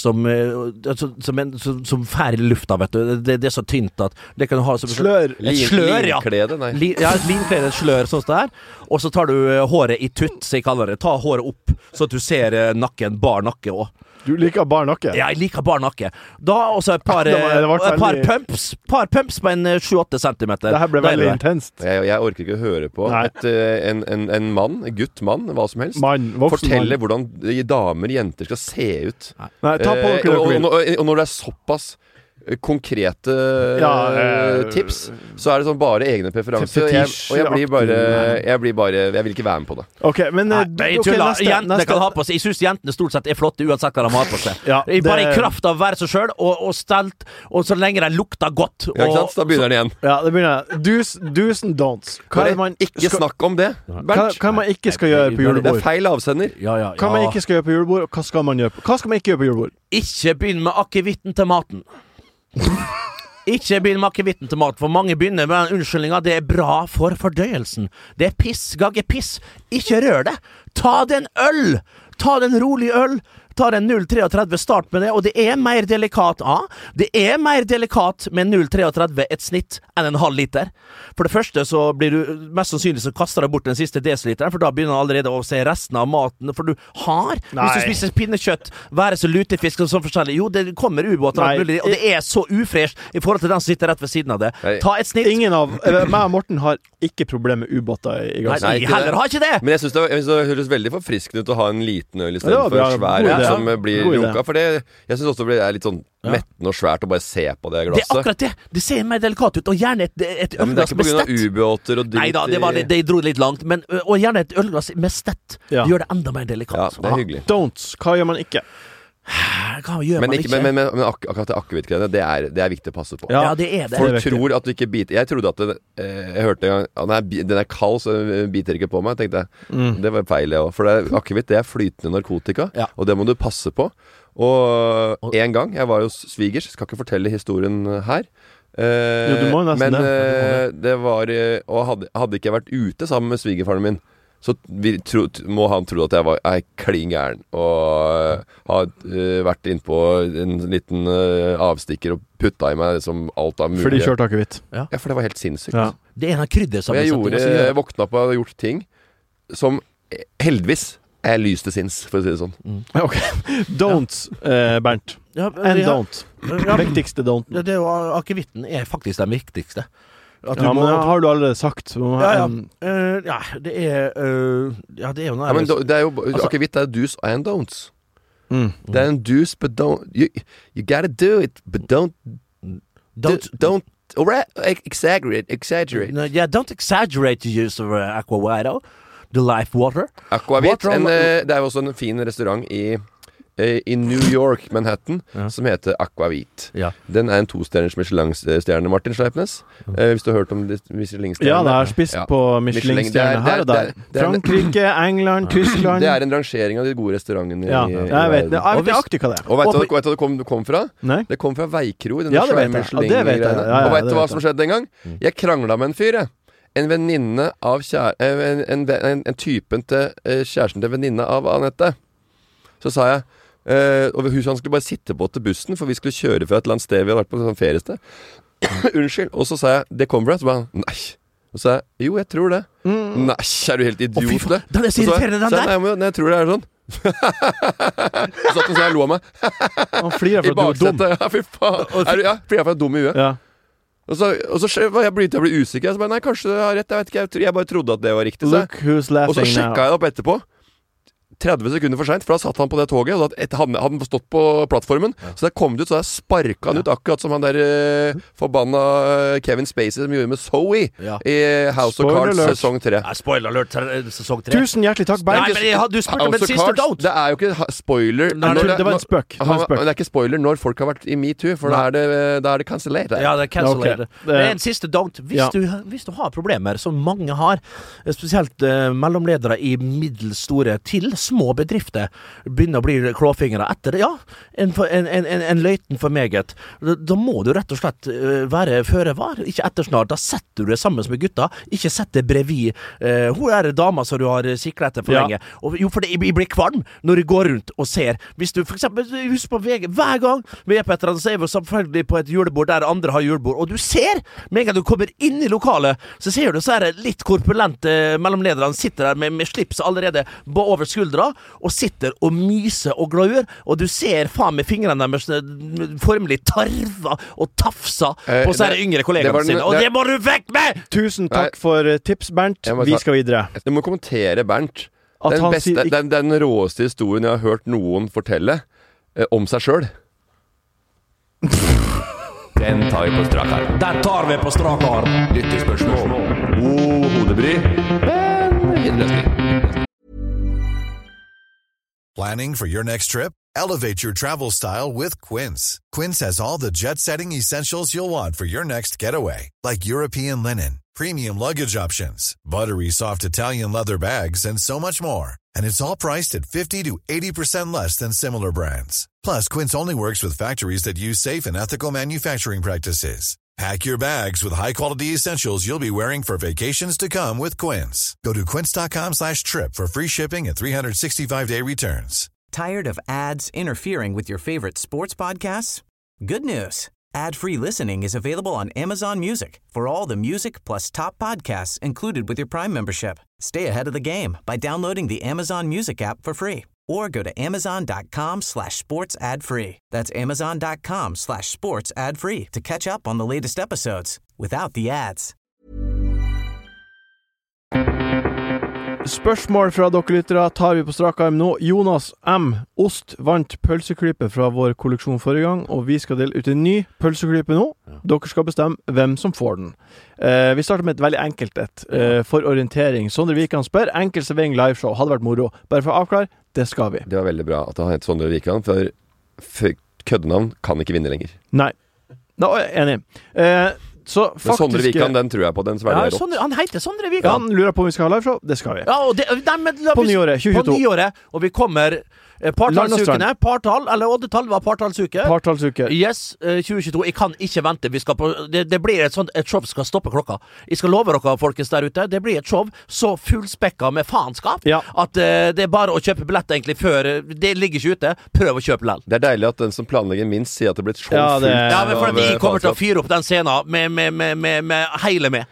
som fær i lufta, vet du. Det er så tynt at det kan du ha som
slør.
Et slør, ja.
Linklede, nei.
Et linklede, et slør, sånn der. Og så tar du håret i tutt, så jeg kaller det. Ta håret opp, så at du ser nakken, bar nakke også.
Du liker bar nakke?
Ja, jeg liker bar nakke. Da også et par pumps på en 7-8 centimeter.
Det her ble veldig intenst.
Jeg orker ikke å høre på en mann, en guttmann, hva som helst, fortelle hvordan jenter skal se ut.
Nei, ta på
og når det er såpass konkrete tips, så er det sånn bare egne preferanser, og jeg vil ikke være med på det.
Ok, men
jentene kan ha på seg. Jeg synes jentene stort sett er flotte uansett hva de har på seg. Bare i kraft av å være seg selv og stelt, og så lenge de lukter godt.
Ja, ikke sant? Da begynner den igjen.
Ja, det begynner. Do's and don'ts.
Ikke snakk om det, Bernt.
Hva man ikke skal gjøre på julebord?
Det er feil avsender.
Hva man ikke skal gjøre på julebord, og hva skal man gjøre? Hva skal man ikke gjøre på julebord?
Ikke begynn med akevitten til maten. Ikke begynn med akevitten til mat, for mange begynner med den unnskyldninga. Det er bra for fordøyelsen. Det er piss, gagge piss. Ikke rør det. Ta det en øl. Ta det en rolig øl. Ta det en 0,33, start med det, og det er mer delikat. Det er mer delikat med 0,33 et snitt enn en halv liter. For det første så blir du mest sannsynlig så kaster du bort den siste desiliteren, for da begynner du allerede å se resten av maten, for du har, hvis du spiser pinnekjøtt, være så lutefisk og sånn forskjellig, jo, det kommer ubåter og alt mulig, og det er så ufresht i forhold til den som sitter rett ved siden av det. Ta et snitt.
Ingen av meg og Morten har ikke problem med ubåter i gass.
Nei, heller har ikke det.
Men jeg synes det høres veldig forfriskende ut å ha en liten øl i stedet for svær som blir runka, for det jeg synes også det er litt sånn mettende og svært å bare se på det glasset.
Det er akkurat det. Det ser mer delikat ut, og gjerne et ølglass med stett.
Men det er ikke på grunn av ubåter og dritt.
Neida, det dro litt langt, men og gjerne et ølglass med stett. Det gjør det enda mer delikat.
Ja, det er hyggelig.
Don'ts. Hva gjør man ikke?
Men akkurat det akevittgreiene, det er viktig å passe på.
Ja, det er det.
Folk tror at du ikke biter. Jeg trodde at jeg hørte en gang den er kald, så biter ikke på meg, tenkte jeg. Det var feil, jeg også. For akevitt, det er flytende narkotika, og det må du passe på. Og en gang, jeg var jo svigers, skal ikke fortelle historien her.
Jo, du må jo nesten
det var, og hadde ikke jeg vært ute sammen med svigerfaren min, så må han tro at jeg var klin gæren og har vært inn på en liten avstikker og putta i meg som alt av mulig.
For de kjørte akevitt.
Ja, for det var helt sinnssykt.
Ja.
Det er en av kryddersammensetningen.
Og jeg våkna opp og hadde gjort ting som heldigvis er lys til sinns, for å si det sånn.
Ok, don'ts, Bernt. And don't. Viktigste don't.
Det er jo, akevitten er faktisk den viktigste.
Men har du allerede sagt?
Det er jo noe
men det er jo, akevitt er do's and don'ts. Det er en do's, but don't you gotta do it, but don't exaggerate.
Don't exaggerate the use of Aquavito, the life water.
Aquavit, det er jo også en fin restaurant i New York, Manhattan, som heter Aquavit. Den er en 2-stjerners Michelin-stjerne, Martin Sleipnes. Hvis du har hørt om Michelin-stjerne.
Ja, det er spist på Michelin-stjerne her og der. Frankrike, England, Tyskland.
Det er en rangering av de gode restaurantene i
jeg vet det. Jeg vet aktig hva det er.
Og vet du hva det kom fra?
Nei?
Det kom fra Veikro.
Ja, det vet jeg. Og det vet jeg.
Og vet du hva som skjedde en gang? Jeg kranglet med en fyr, en venninne av en typen til kjæresten til venninne av Anette. Så sa jeg og han skulle bare sitte på til bussen, for vi skulle kjøre fra et eller annet sted. Vi hadde vært på et sånt feriested. Unnskyld. Og så sa jeg, det kommer fra. Så bare, nei. Og så sa jeg, jo, jeg tror det. Nei, er du helt idiot det?
Den er så irriterende, den der.
Nei, jeg tror det er sånn. Så satt han så jeg lo av meg.
Han flirer for at du er dum.
Ja, fy faen. Flirer for at jeg er dum i huet.
Ja.
Og så jeg ble usikker. Så bare, nei, kanskje du har rett, jeg vet ikke. Jeg bare trodde at det var riktig.
Look who's laughing now.
Og så sjekket jeg det opp etterpå. 30 sekunder for sent, for da satt han på det toget, og hadde han stått på plattformen, så da kom det ut, så da sparket han ut, akkurat som han der forbanna Kevin Spacey som gjorde med Zoe i House of Cards sesong 3.
Spoiler alert, sesong 3.
Tusen hjertelig takk, Bernt.
Nei, men du spurte om en siste don't.
Det er jo ikke spoiler.
Det var en spøk.
Det er ikke spoiler når folk har vært i MeToo, for da er det cancellert.
Ja, det er cancellert. Det er en siste don't. Hvis du har problemer, som mange har, spesielt mellomledere i middelstore til små bedrifter begynner å bli klåfingre etter det. En løyten for meget. Da må du rett og slett være føre var, ikke ettersnart. Da setter du det sammen med gutta, ikke sett det brevid hun er dama som du har sikret etter for lenge. Jo, for det blir kvalm når du går rundt og ser. Hvis du for eksempel, husk på VG, hver gang vi er på et eller annet, så er vi selvfølgelig på et julebord der andre har julebord, og du ser, med en gang du kommer inn i lokalet, så ser du så er det litt korpulente mellomlederne sitter der med slips allerede over skuldra, og sitter og myser og glør, og du ser faen med fingrene deres formelig tarva og tafsa på sine yngre kollegaene sine, og det må du vekk med!
Tusen takk for tips, Bernt. Vi skal videre.
Jeg må kommentere Bernt. Den råeste historien jeg har hørt noen fortelle om seg selv. Den tar vi på strak arm.
Den tar vi på strak arm.
Lyttespørsmål. Hodebry. Men innløsning.
Planning for your next trip? Elevate your travel style with Quince. Quince has all the jet-setting essentials you'll want for your next getaway, like European linen, premium luggage options, buttery soft Italian leather bags, and so much more. And it's all priced at 50 to 80% less than similar brands. Plus, Quince only works with factories that use safe and ethical manufacturing practices. Pack your bags with high-quality essentials you'll be wearing for vacations to come with Quince. Go to quince.com/trip for free shipping and 365-day returns.
Tired of ads interfering with your favorite sports podcasts? Good news. Ad-free listening is available on Amazon Music for all the music plus top podcasts included with your Prime membership. Stay ahead of the game by downloading the Amazon Music app for free or go to amazon.com/sports ad free. That's amazon.com/sports ad free to catch up on the latest episodes without the ads.
Spørsmål fra dere lyttere tar vi på strak arm nå. Jonas M. Ost vant pølseklype fra vår kolleksjon forrige gang, og vi skal dele ut en ny pølseklype nå. Dere skal bestemme hvem som får den. Vi starter med et veldig enkelt for orientering. Sondre Vikan spør, enkel servering liveshow, hadde vært moro. Bare for å avklare, det skal vi.
Det var veldig bra at han het Sondre Vikan, for køddenavn kan ikke vinne lenger.
Nei. Nå, enig. Så faktisk...
Men Sondre Vikan, den tror jeg på. Den svelger jeg opp.
Han heter Sondre Vikan.
Han lurer på om vi skal ha liveshow. Det skal vi.
Ja, og
på nyåret, 2022.
På nyåret, og vi kommer partallsukene. Partall, eller oddetall, var partallsuke.
Partallsuke.
Yes, 2022. Jeg kan ikke vente. Vi skal på, det blir et show som skal stoppe klokka. Jeg skal love dere, folkens der ute, det blir et show så fullspekka med faenskap at det er bare å kjøpe billett egentlig før. Det ligger ikke ute. Prøv å kjøpe lell.
Det er deilig at den som planlegger minst sier at det blir et show fullt.
Ja, men for vi kommer til å fyre opp den scenen med hele med.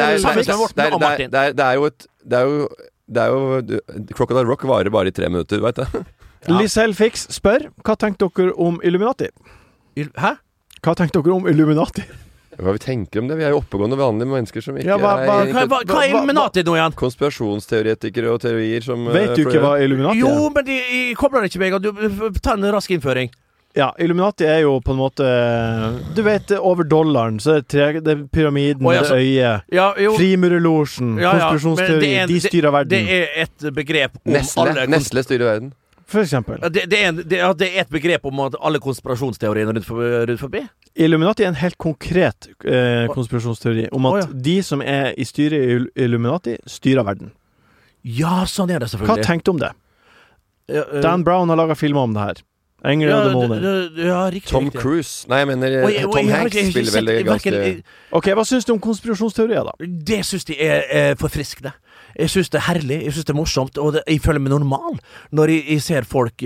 Det er jo Crocodile Rock varer bare i 3 minutter, vet du.
Lisel Fix spør, hva tenkte dere om Illuminati?
Hæ?
Hva tenkte dere om Illuminati?
Hva vi tenker om det? Vi er jo oppegående vanlige mennesker som ikke
hva er Illuminati nå igjen?
Konspirasjonsteoretikere og teorier som
vet du ikke hva Illuminati er?
Jo, men de kobler ikke meg. Ta en rask innføring.
Ja, Illuminati er jo på en måte du vet, over dollaren så er det pyramiden, det øyet, frimurerlosjen, konspirasjonsteori, de styrer verden.
Det er et begrep om
Nestle styrer verden.
For eksempel.
Det er et begrep om at alle konspirasjonsteoriene rundt forbi.
Illuminati er en helt konkret konspirasjonsteori om at de som er i styret i Illuminati styrer verden.
Ja, sånn er det selvfølgelig.
Hva tenkte du om det? Dan Brown har laget filmer om det her. Engler og demoner.
Riktig,
Tom Cruise. Nei, jeg mener Tom Hanks spiller veldig ganske...
Ok, hva synes du om konspirasjonsteorier da?
Det synes de er forfriskende. Jeg synes det er herlig, jeg synes det er morsomt, og jeg føler meg normal når jeg ser folk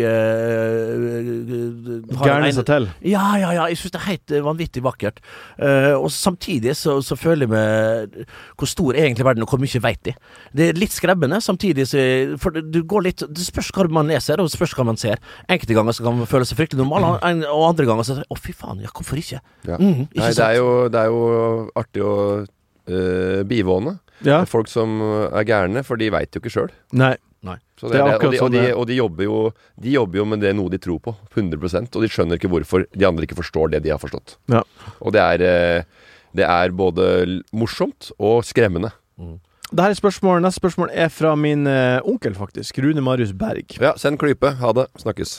Gærne seg til.
Ja, jeg synes det er helt vanvittig vakkert. Og samtidig så føler jeg meg hvor stor er egentlig verden, og hvor mye vet de. Det er litt skrebbende, samtidig for det går litt, det spørs hva man leser, og det spørs hva man ser. Enkelte ganger så kan man føle seg fryktelig normal, og andre ganger så fy faen, hvorfor ikke?
Ja. Nei, det er jo artig å bivåne. Ja. Folk som er gærne, for de vet jo ikke selv.
Nei.
Så det er akkurat og de jobber jo med det noe de tror på 100%, og de skjønner ikke hvorfor de andre ikke forstår det de har forstått. Ja. Og det er både morsomt og skremmende.
Neste spørsmål er fra min onkel faktisk, Rune Marius Berg.
Ja, send klype, ha det, snakkes.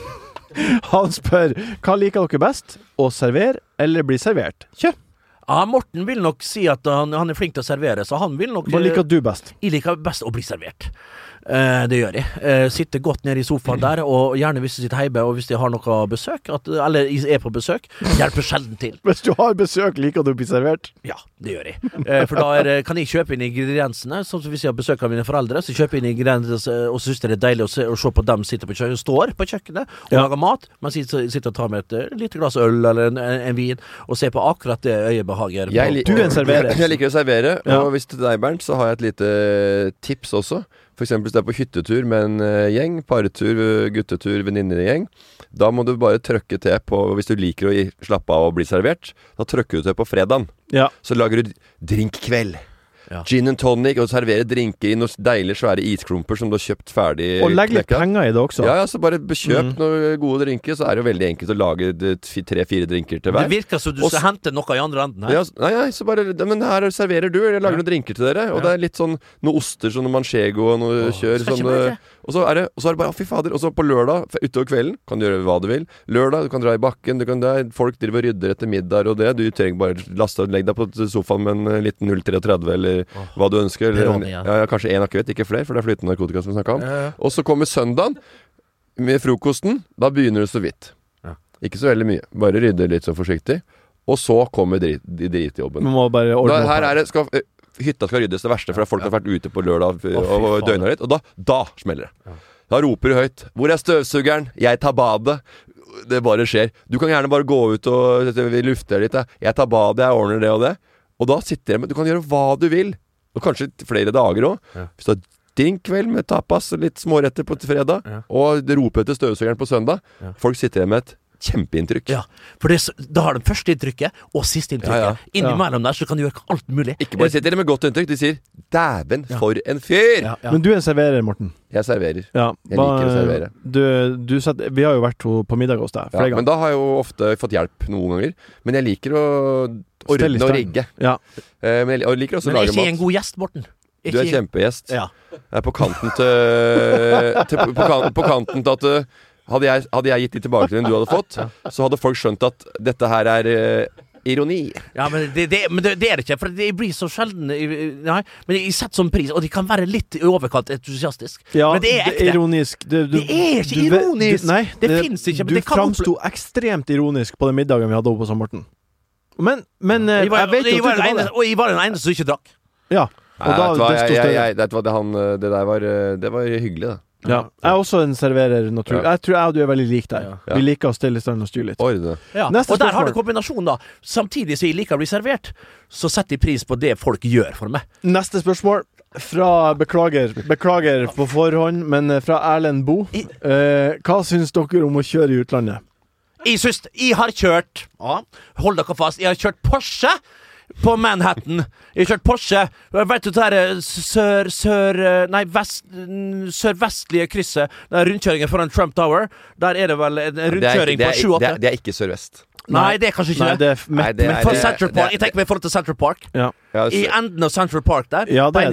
Han spør, hva liker dere best? Å servere eller bli servert? Kjør!
Ja, Morten vil nok si at han er flink til å servere, så han vil nok...
Hva liker du best?
Jeg liker best å bli servert. Det gjør jeg. Sitter godt nede i sofaen der, og gjerne hvis jeg sitter hjemme, og hvis jeg har noe besøk, eller jeg er på besøk, hjelper sjelden til.
Hvis du har besøk, liker du å bli servert?
Ja, det gjør jeg. For da kan jeg kjøpe inn ingrediensene, sånn som hvis jeg har besøk av mine foreldre, så kjøper jeg inn ingrediensene, og så synes det er deilig å se på dem står på kjøkkenet, og lager mat, mens jeg sitter og tar med et lite glass øl, eller en vin, og ser på akkurat det øyebehager.
Du er en serverer.
Jeg liker å servere, og hvis til deg, Bernt, så har jeg et lite tips også. For eksempel hvis du er på hyttetur med en gjeng, paretur, guttetur, venninnegjeng, da må du bare trykke til på, hvis du liker å slappe av og bli servert, da trykker du til på fredagen. Ja. Så lager du drinkkveld. Ja. Gin and tonic, og servere drinker i noen deilige svære isklumper som du har kjøpt ferdig.
Og legg litt penger i det også.
Ja, så bare kjøp noen gode drinker, så er det jo veldig enkelt å lage 3-4 drinker til hver.
Det virker som du skal hente noe i andre enden her.
Ja, nei, så bare, men her serverer du, jeg lager noen drinker til dere, og det er litt sånn noen oster, sånn manchego og noe kjør, sånn, og så er det bare, fy fader, og så på lørdag, utover kvelden, kan du gjøre hva du vil. Lørdag, du kan dra i bakken, folk driver og rydder etter middag og det, du trenger bare laste og legge deg på sofaen med en liten 0,33 eller hva du ønsker, eller kanskje en akevitt, ikke flere, for det er flytende narkotika som vi snakket om. Og så kommer søndagen med frokosten, da begynner det så vidt. Ikke så veldig mye, bare rydde litt så forsiktig, og så kommer dritjobben.
Man må bare ordne opp.
Her er det, hytta skal ryddes det verste, for folk har vært ute på lørdag og døgnet litt, og da smeller det. Da roper du høyt, hvor er støvsugeren? Jeg tar badet. Det bare skjer. Du kan gjerne bare gå ut og lufte litt. Jeg tar badet, jeg ordner det og det. Og da sitter jeg med, du kan gjøre hva du vil. Og kanskje flere dager også. Hvis du har drinkkveld med tapas og litt småretter på fredag, og det roper etter støvsugeren på søndag, folk sitter igjen med et kjempeinntrykk.
Ja, for da har de første inntrykket og siste inntrykket. Innimellom der så kan du gjøre alt mulig.
Ikke bare sitter de med godt inntrykk, de sier dæven for en fyr!
Men du er en serverer, Morten.
Jeg serverer. Jeg liker å servere.
Vi har jo vært på middag hos deg flere ganger.
Men da har jeg jo ofte fått hjelp noen ganger. Men jeg liker å ordne og rigge. Men jeg liker også å lage mat.
Men er ikke en god gjest, Morten?
Du er kjempegjest. Jeg er på kanten til på kanten til at hadde jeg gitt de tilbakemeldingene du hadde fått, så hadde folk skjønt at dette her er ironi.
Ja, men det er det ikke, for det blir så sjelden. Nei, men jeg setter sånn pris, og de kan være litt i overkant entusiastisk.
Ja,
men det er ekte.
Ironisk.
Det er ikke ironisk.
Nei,
det finnes ikke. Men
du
det kan
framsto ekstremt ironisk på den middagen vi hadde oppe på St. Morten. Men jeg vet jo at
og jeg var den eneste som ikke drakk.
Ja. Og da desto
større. Det var hyggelig, da.
Ja. Jeg er også en serverer naturlig. Jeg tror jeg og du er veldig lik der. Vi liker å stille i stand og styre litt.
Ja. Og der har du kombinasjonen, da. Samtidig som jeg liker å bli servert, så setter jeg pris på det folk gjør for meg.
Neste spørsmål fra beklager på forhånd, men fra Erlend Bo. Hva syns dere om å kjøre i utlandet?
Jeg har kjørt hold dere fast, jeg har kjørt Porsche på Manhattan. Jeg har kjørt Porsche. Vet du det der sørvestlige krysset, der rundkjøringen foran Trump Tower. Der er det vel en rundkjøring på 7-8.
Det er ikke sørvest.
Nei, det er kanskje ikke det. Men for Central Park. Jeg tenker meg i forhold til Central Park. I enden av Central Park der.
Ja, det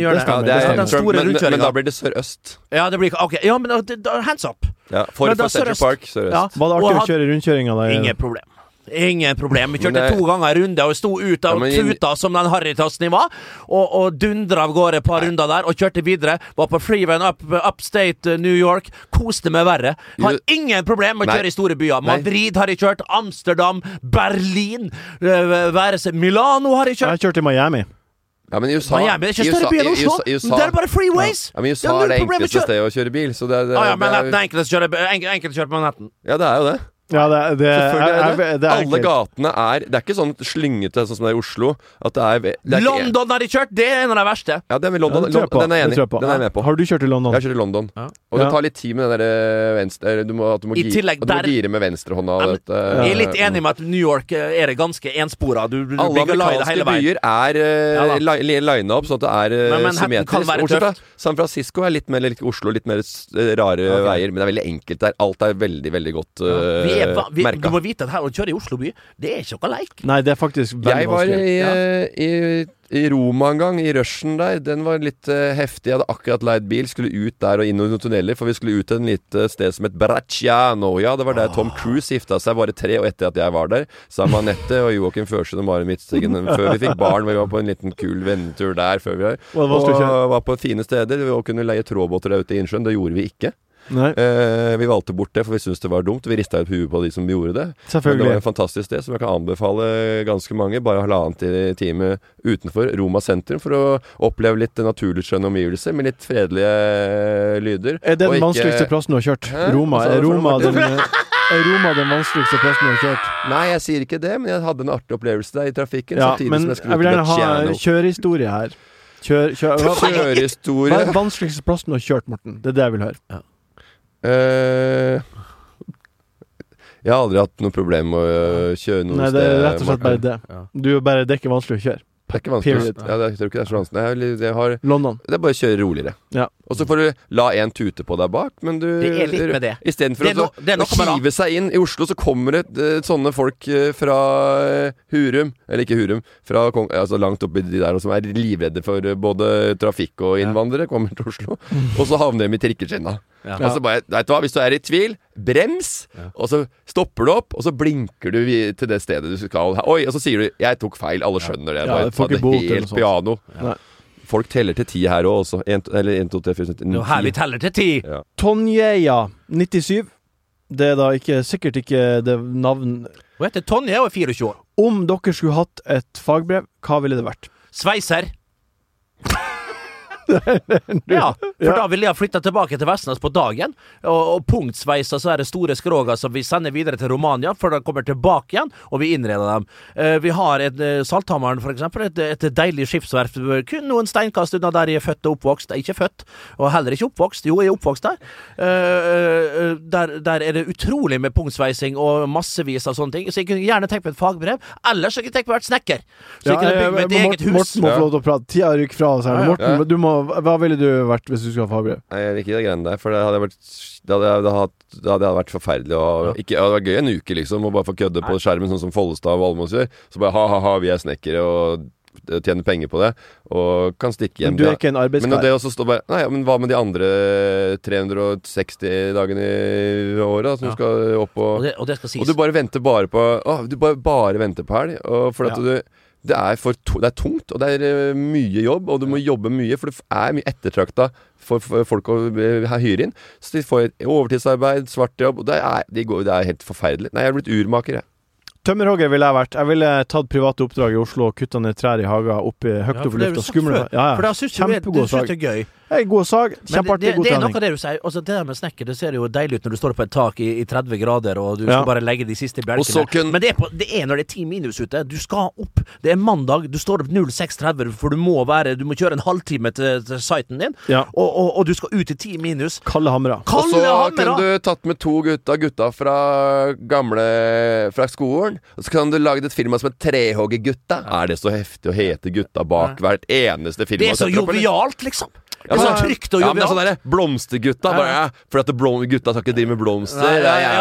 men da blir det sørøst.
Ja, det blir ok. Ja, men hands up.
Ja, for Central Park, sørøst.
Var det artig å kjøre rundkjøringa der?
Ingen problem. Vi kjørte 2 ganger runde og sto ut av tuta som den Harrytassen jeg var, og dundra av gårde et par runder der, og kjørte videre. Var på freewayen upstate New York. Koste meg verre. Har ingen problem med å kjøre i store byer. Madrid har jeg kjørt, Amsterdam, Berlin, Milano har jeg kjørt.
Jeg har kjørt i Miami.
Ja, men i USA
Miami, det er ikke større by enn Oslo. Det er bare freeways.
Ja, men i USA er det enkleste stedet å kjøre bil, så det
ja, men det er enklest å kjøre på Manhattan.
Ja, det er jo det.
Ja, det
alle gatene det er ikke sånn slyngete sånn som det er i Oslo at
London har de kjørt, det er en av de verste.
Ja, det er London, den er jeg enig. Den er jeg med på.
Har du kjørt i London?
Jeg har kjørt i London. Og det tar litt tid med den der venstre. Du må gire med venstrehånda.
Jeg er litt enig med at New York er det ganske enspora.
Alle amerikanske byer er lina opp sånn at det er symmetrisk. San Francisco er litt mer lik Oslo, litt mer rare veier, men det er veldig enkelt der. Alt er veldig, veldig godt merka.
Du må vite at her å kjøre i Oslo by, det er ikke noe leik.
Nei, det er faktisk veldig vanskelig.
Jeg var i Roma en gang, i rushen der. Den var litt heftig. Jeg hadde akkurat leid bil, skulle ut der og inn i noen tunneler, for vi skulle ut til en lite sted som het Bracciano. Ja, det var der Tom Cruise gifta seg bare 3 år etter at jeg var der. Sammen med Anette og Joakim Førsund og Mari Midtstigen. Før vi fikk barn, vi var på en liten kul vennetur der før vi var på fine steder. Vi kunne leie trådbåter der ute i innsjøen. Det gjorde vi ikke. Vi valgte bort det, for vi syntes det var dumt. Vi ristet ut huet på de som gjorde det. Men det var en fantastisk sted som jeg kan anbefale ganske mange. Bare 1,5 time utenfor Roma sentrum for å oppleve litt naturligskjønne omgivelser med litt fredelige lyder.
Er det den vanskeligste plassen du har kjørt? Roma den vanskeligste plassen du har kjørt?
Nei, jeg sier ikke det, men jeg hadde en artig opplevelse der i trafikken.
Ja, men jeg vil gjerne ha kjørehistorie her.
Kjørehistorie.
Hva er den vanskeligste plassen du har kjørt, Morten? Det er det jeg vil høre.
Jeg har aldri hatt noe problem med å kjøre noe sted.
Nei, det er rett og slett bare det. Det er ikke vanskelig å kjøre.
Det er ikke vanskelig. Jeg tror ikke det er så vanskelig.
London.
Det er bare å kjøre roligere.
Ja.
Og så får du la en tute på deg bak, men du
det er litt med det.
I stedet for å hive seg inn i Oslo, så kommer det sånne folk fra Hurum, eller ikke Hurum, fra altså langt oppi de der, som er livredde for både trafikk og innvandrere, kommer til Oslo, og så havner de i trikkeskinna. Ja. Og så bare, vet du hva, hvis du er i tvil, brems, og så stopper du opp, og så blinker du til det stedet du skal. Oi, og så sier du, jeg tok feil, alle skjønner det.
Ja,
det helt piano. Ja. Folk teller til 10 her også. 1, 2, 3, 4, 5, 6, 9, 10.
Her vi teller til 10.
Ja.
Tonjeia 97. Det er da sikkert ikke det navn.
Hva heter Tonje og 24 år?
Om dere skulle hatt et fagbrev, hva ville det vært?
Sveiser. Ja, for da ville jeg flytta tilbake til Vestnes på dagen, og punktsveisa så er det store skroger som vi sender videre til Romania, for de kommer tilbake igjen, og vi innreder dem. Vi har Salthammeren for eksempel, et deilig skipsverft, kun noen steinkast unna der jeg er født og oppvokst. Jeg er ikke født, og heller ikke oppvokst. Jo, jeg er oppvokst der. Der er det utrolig med punktsveising og massevis av sånne ting, så jeg kunne gjerne tenkt meg et fagbrev, ellers så kunne jeg tenkt meg å være snekker, så jeg kunne bygge meg et eget hus.
Morten må få lov til å prate. Tida rykker fra oss her. Morten, du må hva ville du vært hvis du skulle ha fagbrev?
Nei, jeg liker det greiene der, for det hadde vært forferdelig det hadde vært gøy en uke liksom, og bare få kødde på skjermen sånn som Follestad og Valmos gjør, så bare ha-ha-ha, vi er snekkere og tjener penger på det, og kan stikke hjem.
Men du er ikke en arbeidskar.
Men det også står bare, nei, men hva med de andre 360 dagene i året, da, som skal opp
og det skal sies.
Og du bare venter bare på, du bare venter på helg, og for at det er tungt, og det er mye jobb, og du må jobbe mye, for det er mye ettertrakta for folk å hyre inn. Så de får overtidsarbeid, svart jobb, og det er helt forferdelig. Nei, jeg har blitt urmaker, jeg.
Tømmerhogger ville jeg vært. Jeg ville tatt private oppdrag i Oslo og kuttet ned trær i haga opp i høyt over lufta. Skumle.
For da synes
Kjempegod sag.
Det er gøy.
God sag, kjempeartig, god trening.
Det er noe det du sier. Altså, det der med snekker, det ser jo deilig ut når du står på et tak i 30 grader, og du skal bare legge de siste bjelkene. Men det er når det er 10 minus ute. Du skal opp. Det er mandag. Du står opp 06:30, for du må kjøre en halvtime til siten din, og du skal ut i 10 minus.
Kalde hamra.
Og så kunne du tatt med 2 gutta fra skolen, og så kan du lage et firma som er Trehoggergutta. Er det så heftig å hete gutta bak hvert eneste firma?
Det er så jovialt, liksom. Det er så trygt og jovialt.
Ja, men sånn der blomstergutta, for at gutta skal ikke drive med blomster.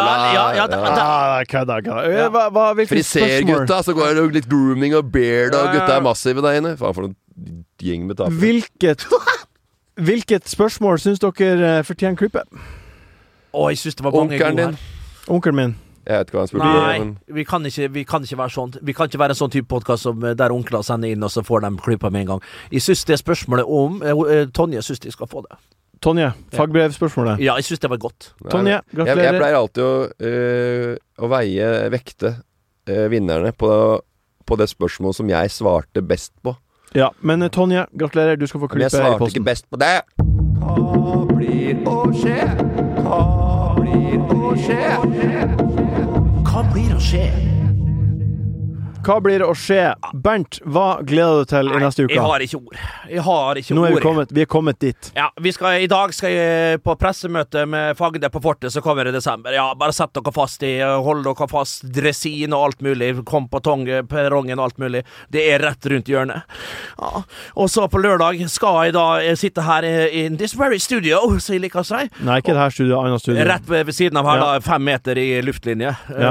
Frisergutta, så går det litt grooming og beard, og gutta er massive der inne. Faen, for noen gjeng med taper.
Hvilket spørsmål synes dere fortjener klippe?
Jeg synes det var mange gode her.
Onkelen min.
Jeg vet ikke hva han spurte.
Nei, vi kan ikke være sånn. Vi kan ikke være en sånn type podcast som der onkler sender inn, og så får de klippa med en gang. Jeg synes det spørsmålet om Tonje synes de skal få det.
Tonje, fagbrevspørsmålet.
Ja, jeg synes det var godt.
Tonje, gratulerer.
Jeg pleier alltid å vekte vinnerne på det spørsmålet som jeg svarte best på.
Ja, men Tonje, gratulerer, du skal få klippe i posten.
Men jeg svarte ikke best på det. Hva blir å skje? Hva blir å skje?
Hva blir å skje?
Hva blir å skje? Bernt, hva gleder du til i neste uke?
Jeg har ikke ord.
Nå er vi kommet dit.
Ja, i dag skal jeg på pressemøte med Fagde på Fortet, så kommer det i desember. Ja, bare sett dere fast hold dere fast, dresin og alt mulig, kom på perrongen og alt mulig. Det er rett rundt hjørnet. Ja. Og så på lørdag skal jeg da sitte her in this very studio, så jeg liker å si.
Nei, ikke det her studio, annet studio.
Rett ved siden av her, da, 5 meter i luftlinje.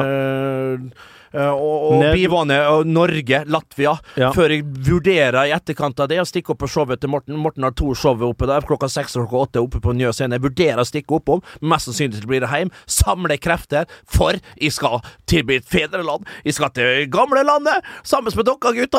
Og bivåne Norge, Latvia, før jeg vurderer i etterkant av det å stikke opp på showet til Morten. Morten har 2 show oppe der, klokka 6 og klokka 8 oppe på Njø scene. Jeg vurderer å stikke opp om, mest sannsynlig blir det hjem, samle krefter, for jeg skal til mitt fedreland. Jeg skal til gamle landet, sammen med dere gutta.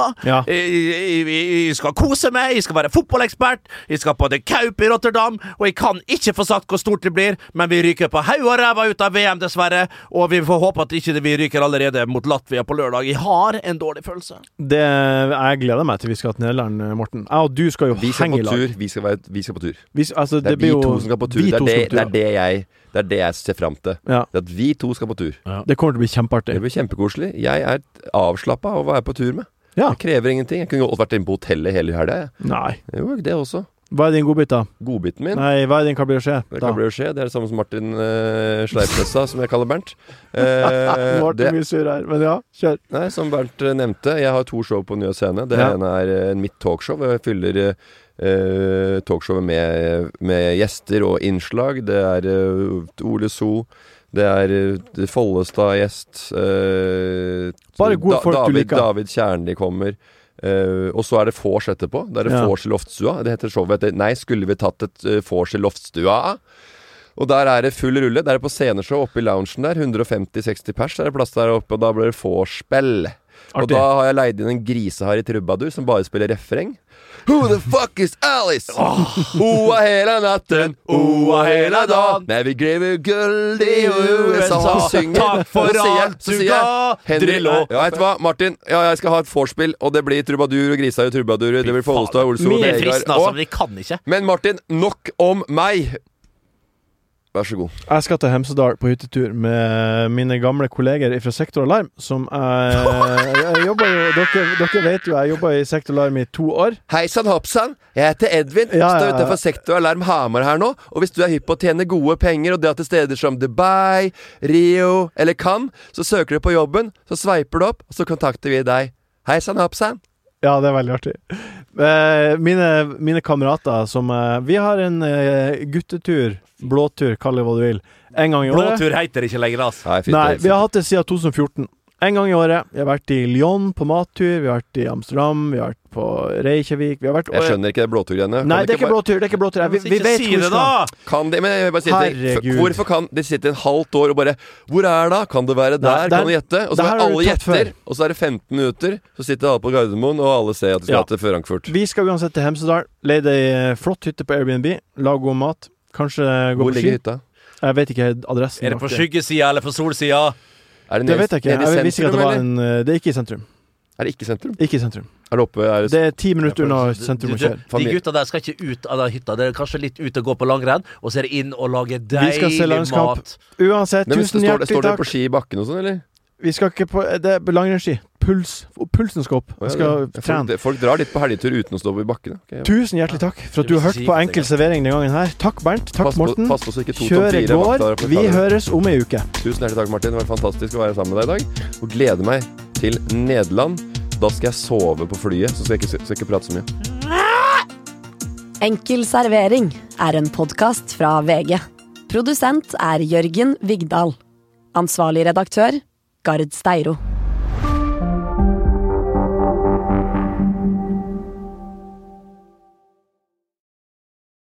Jeg skal kose meg, jeg skal være fotballekspert, jeg skal på The Kaup i Rotterdam, og jeg kan ikke få sagt hvor stort det blir, men vi ryker på haug og ræva ut av VM dessverre, og vi får håpe at ikke vi ryker allerede mot Latvia på lørdag. Jeg har en dårlig følelse.
Jeg gleder meg til vi skal til Nederland, Morten. Og du skal jo henge i lag.
Vi skal på tur.
Det er vi to som skal på tur.
Det er det jeg ser frem til. Det at vi to skal på tur.
Det kommer til å bli kjempeartig.
Det blir kjempekoselig. Jeg er avslappet av å være på tur med. Jeg krever ingenting. Jeg kunne godt vært inne på hotellet hele helgen.
Nei.
Jo, det også.
Hva er din godbit da?
Godbiten min?
Nei, hva er din hva blir å skje?
Det er det samme som Martin Sleipnessa, som jeg kaller Bernt.
Martin mye sur her, men kjør.
Nei, som Bernt nevnte, jeg har 2 show på Njø scene. Det ene er mitt talkshow. Jeg fyller talkshowet med gjester og innslag. Det er Ole So. Det er Follestad-gjest.
Bare gode folk du liker.
David Kjernli kommer. Og så er det vors etterpå. Det er vors i loftstua. Det heter showet Nei, skulle vi tatt et vors i loftstua? Og der er det full rulle. Der er det på sceneshow oppe i loungen der 150-60 pers. Der er plass der oppe, og da blir det vorspiel. Og da har jeg leid inn en grisehar i trubadur som bare spiller refreng. Who the fuck is Alice? Hoa hele natten, hoa hele dagen. Nei, vi grever gull i USA.
Takk for at du ga Drillo.
Ja, vet du hva, Martin? Jeg skal ha et vorspiel, og det blir trubadur og grisa i trubadur. Det blir Follestad, Olsson og
Vegard. Fristende, altså, vi kan ikke.
Men Martin, nok om meg. Vær så god.
Jeg skal til Hemsedal på hyttetur med mine gamle kolleger fra Sektor Alarm, som jeg jobber jo, dere vet jo, jeg jobber i Sektor Alarm i 2 år.
Hei sann hoppsann, jeg heter Edvin, står utenfor Sektor Alarm Hamar her nå, og hvis du er hypp på å tjene gode penger og dra til steder som Dubai, Rio eller Cannes, så søker du på jobben, så sveiper du opp, og så kontakter vi deg. Hei sann hoppsann.
Ja, det er veldig artig. Mine kamerater som vi har en guttetur, blåtur, kall det hva du vil, en gang i året.
Blåtur heter ikke lenger, altså.
Nei, vi har hatt det siden 2014. En gang i året. Vi har vært i Lyon på mattur, vi har vært i Amsterdam, vi har vært på Reykjavik, vi har vært...
Jeg skjønner ikke det blåturgreiene.
Nei, det er ikke blåtur, Vi vet hvor vi skal.
Kan de, men jeg vil bare si til, hvorfor kan de sitte en halvt år og bare, hvor da? Kan det være der? Kan du gjette? Og så er alle gjetter, og så er det 15 minutter, så sitter alle på Gardermoen, og alle ser at de skal til Frankfurt.
Vi skal uansett til Hemsedal, leide ei flott hytte på Airbnb, lage god mat, kanskje gå på ski.
Hvor ligger hytta?
Jeg vet ikke adressen.
Er det på skyggesida eller på solsida?
Det vet jeg ikke. Jeg visste ikke at det var det er ikke i sentrum.
Er det ikke sentrum?
Ikke i sentrum.
Er det oppe?
Det er 10 minutter unna sentrum å kjøre.
De gutta der skal ikke ut av den hytta. Det er kanskje litt ut og gå på langrenn, og så er det inn og lage deilig mat.
Uansett, tusen hjertelig takk.
Står dere på ski i bakken og sånn, eller?
Vi skal ikke på det er langrennsski. Pulsen skal opp. Vi skal trene.
Folk drar litt på helgetur uten å stå på bakken. Okay,
tusen hjertelig takk for at du har hørt på Enkel servering denne gangen her. Takk Bernt, takk Morten.
Pass på så ikke 2
Kjøret går. Vi høres om en uke.
Tusen hjertelig takk, Martin. Det var fantastisk å være sammen med deg i dag. Og gleder meg til Nederland. Da skal jeg sove på flyet, så skal jeg ikke prate så mye.
Enkel servering er en podcast fra VG. Produsent er Jørgen Vigdal. Ansvarlig redaktør, Gard Steiro.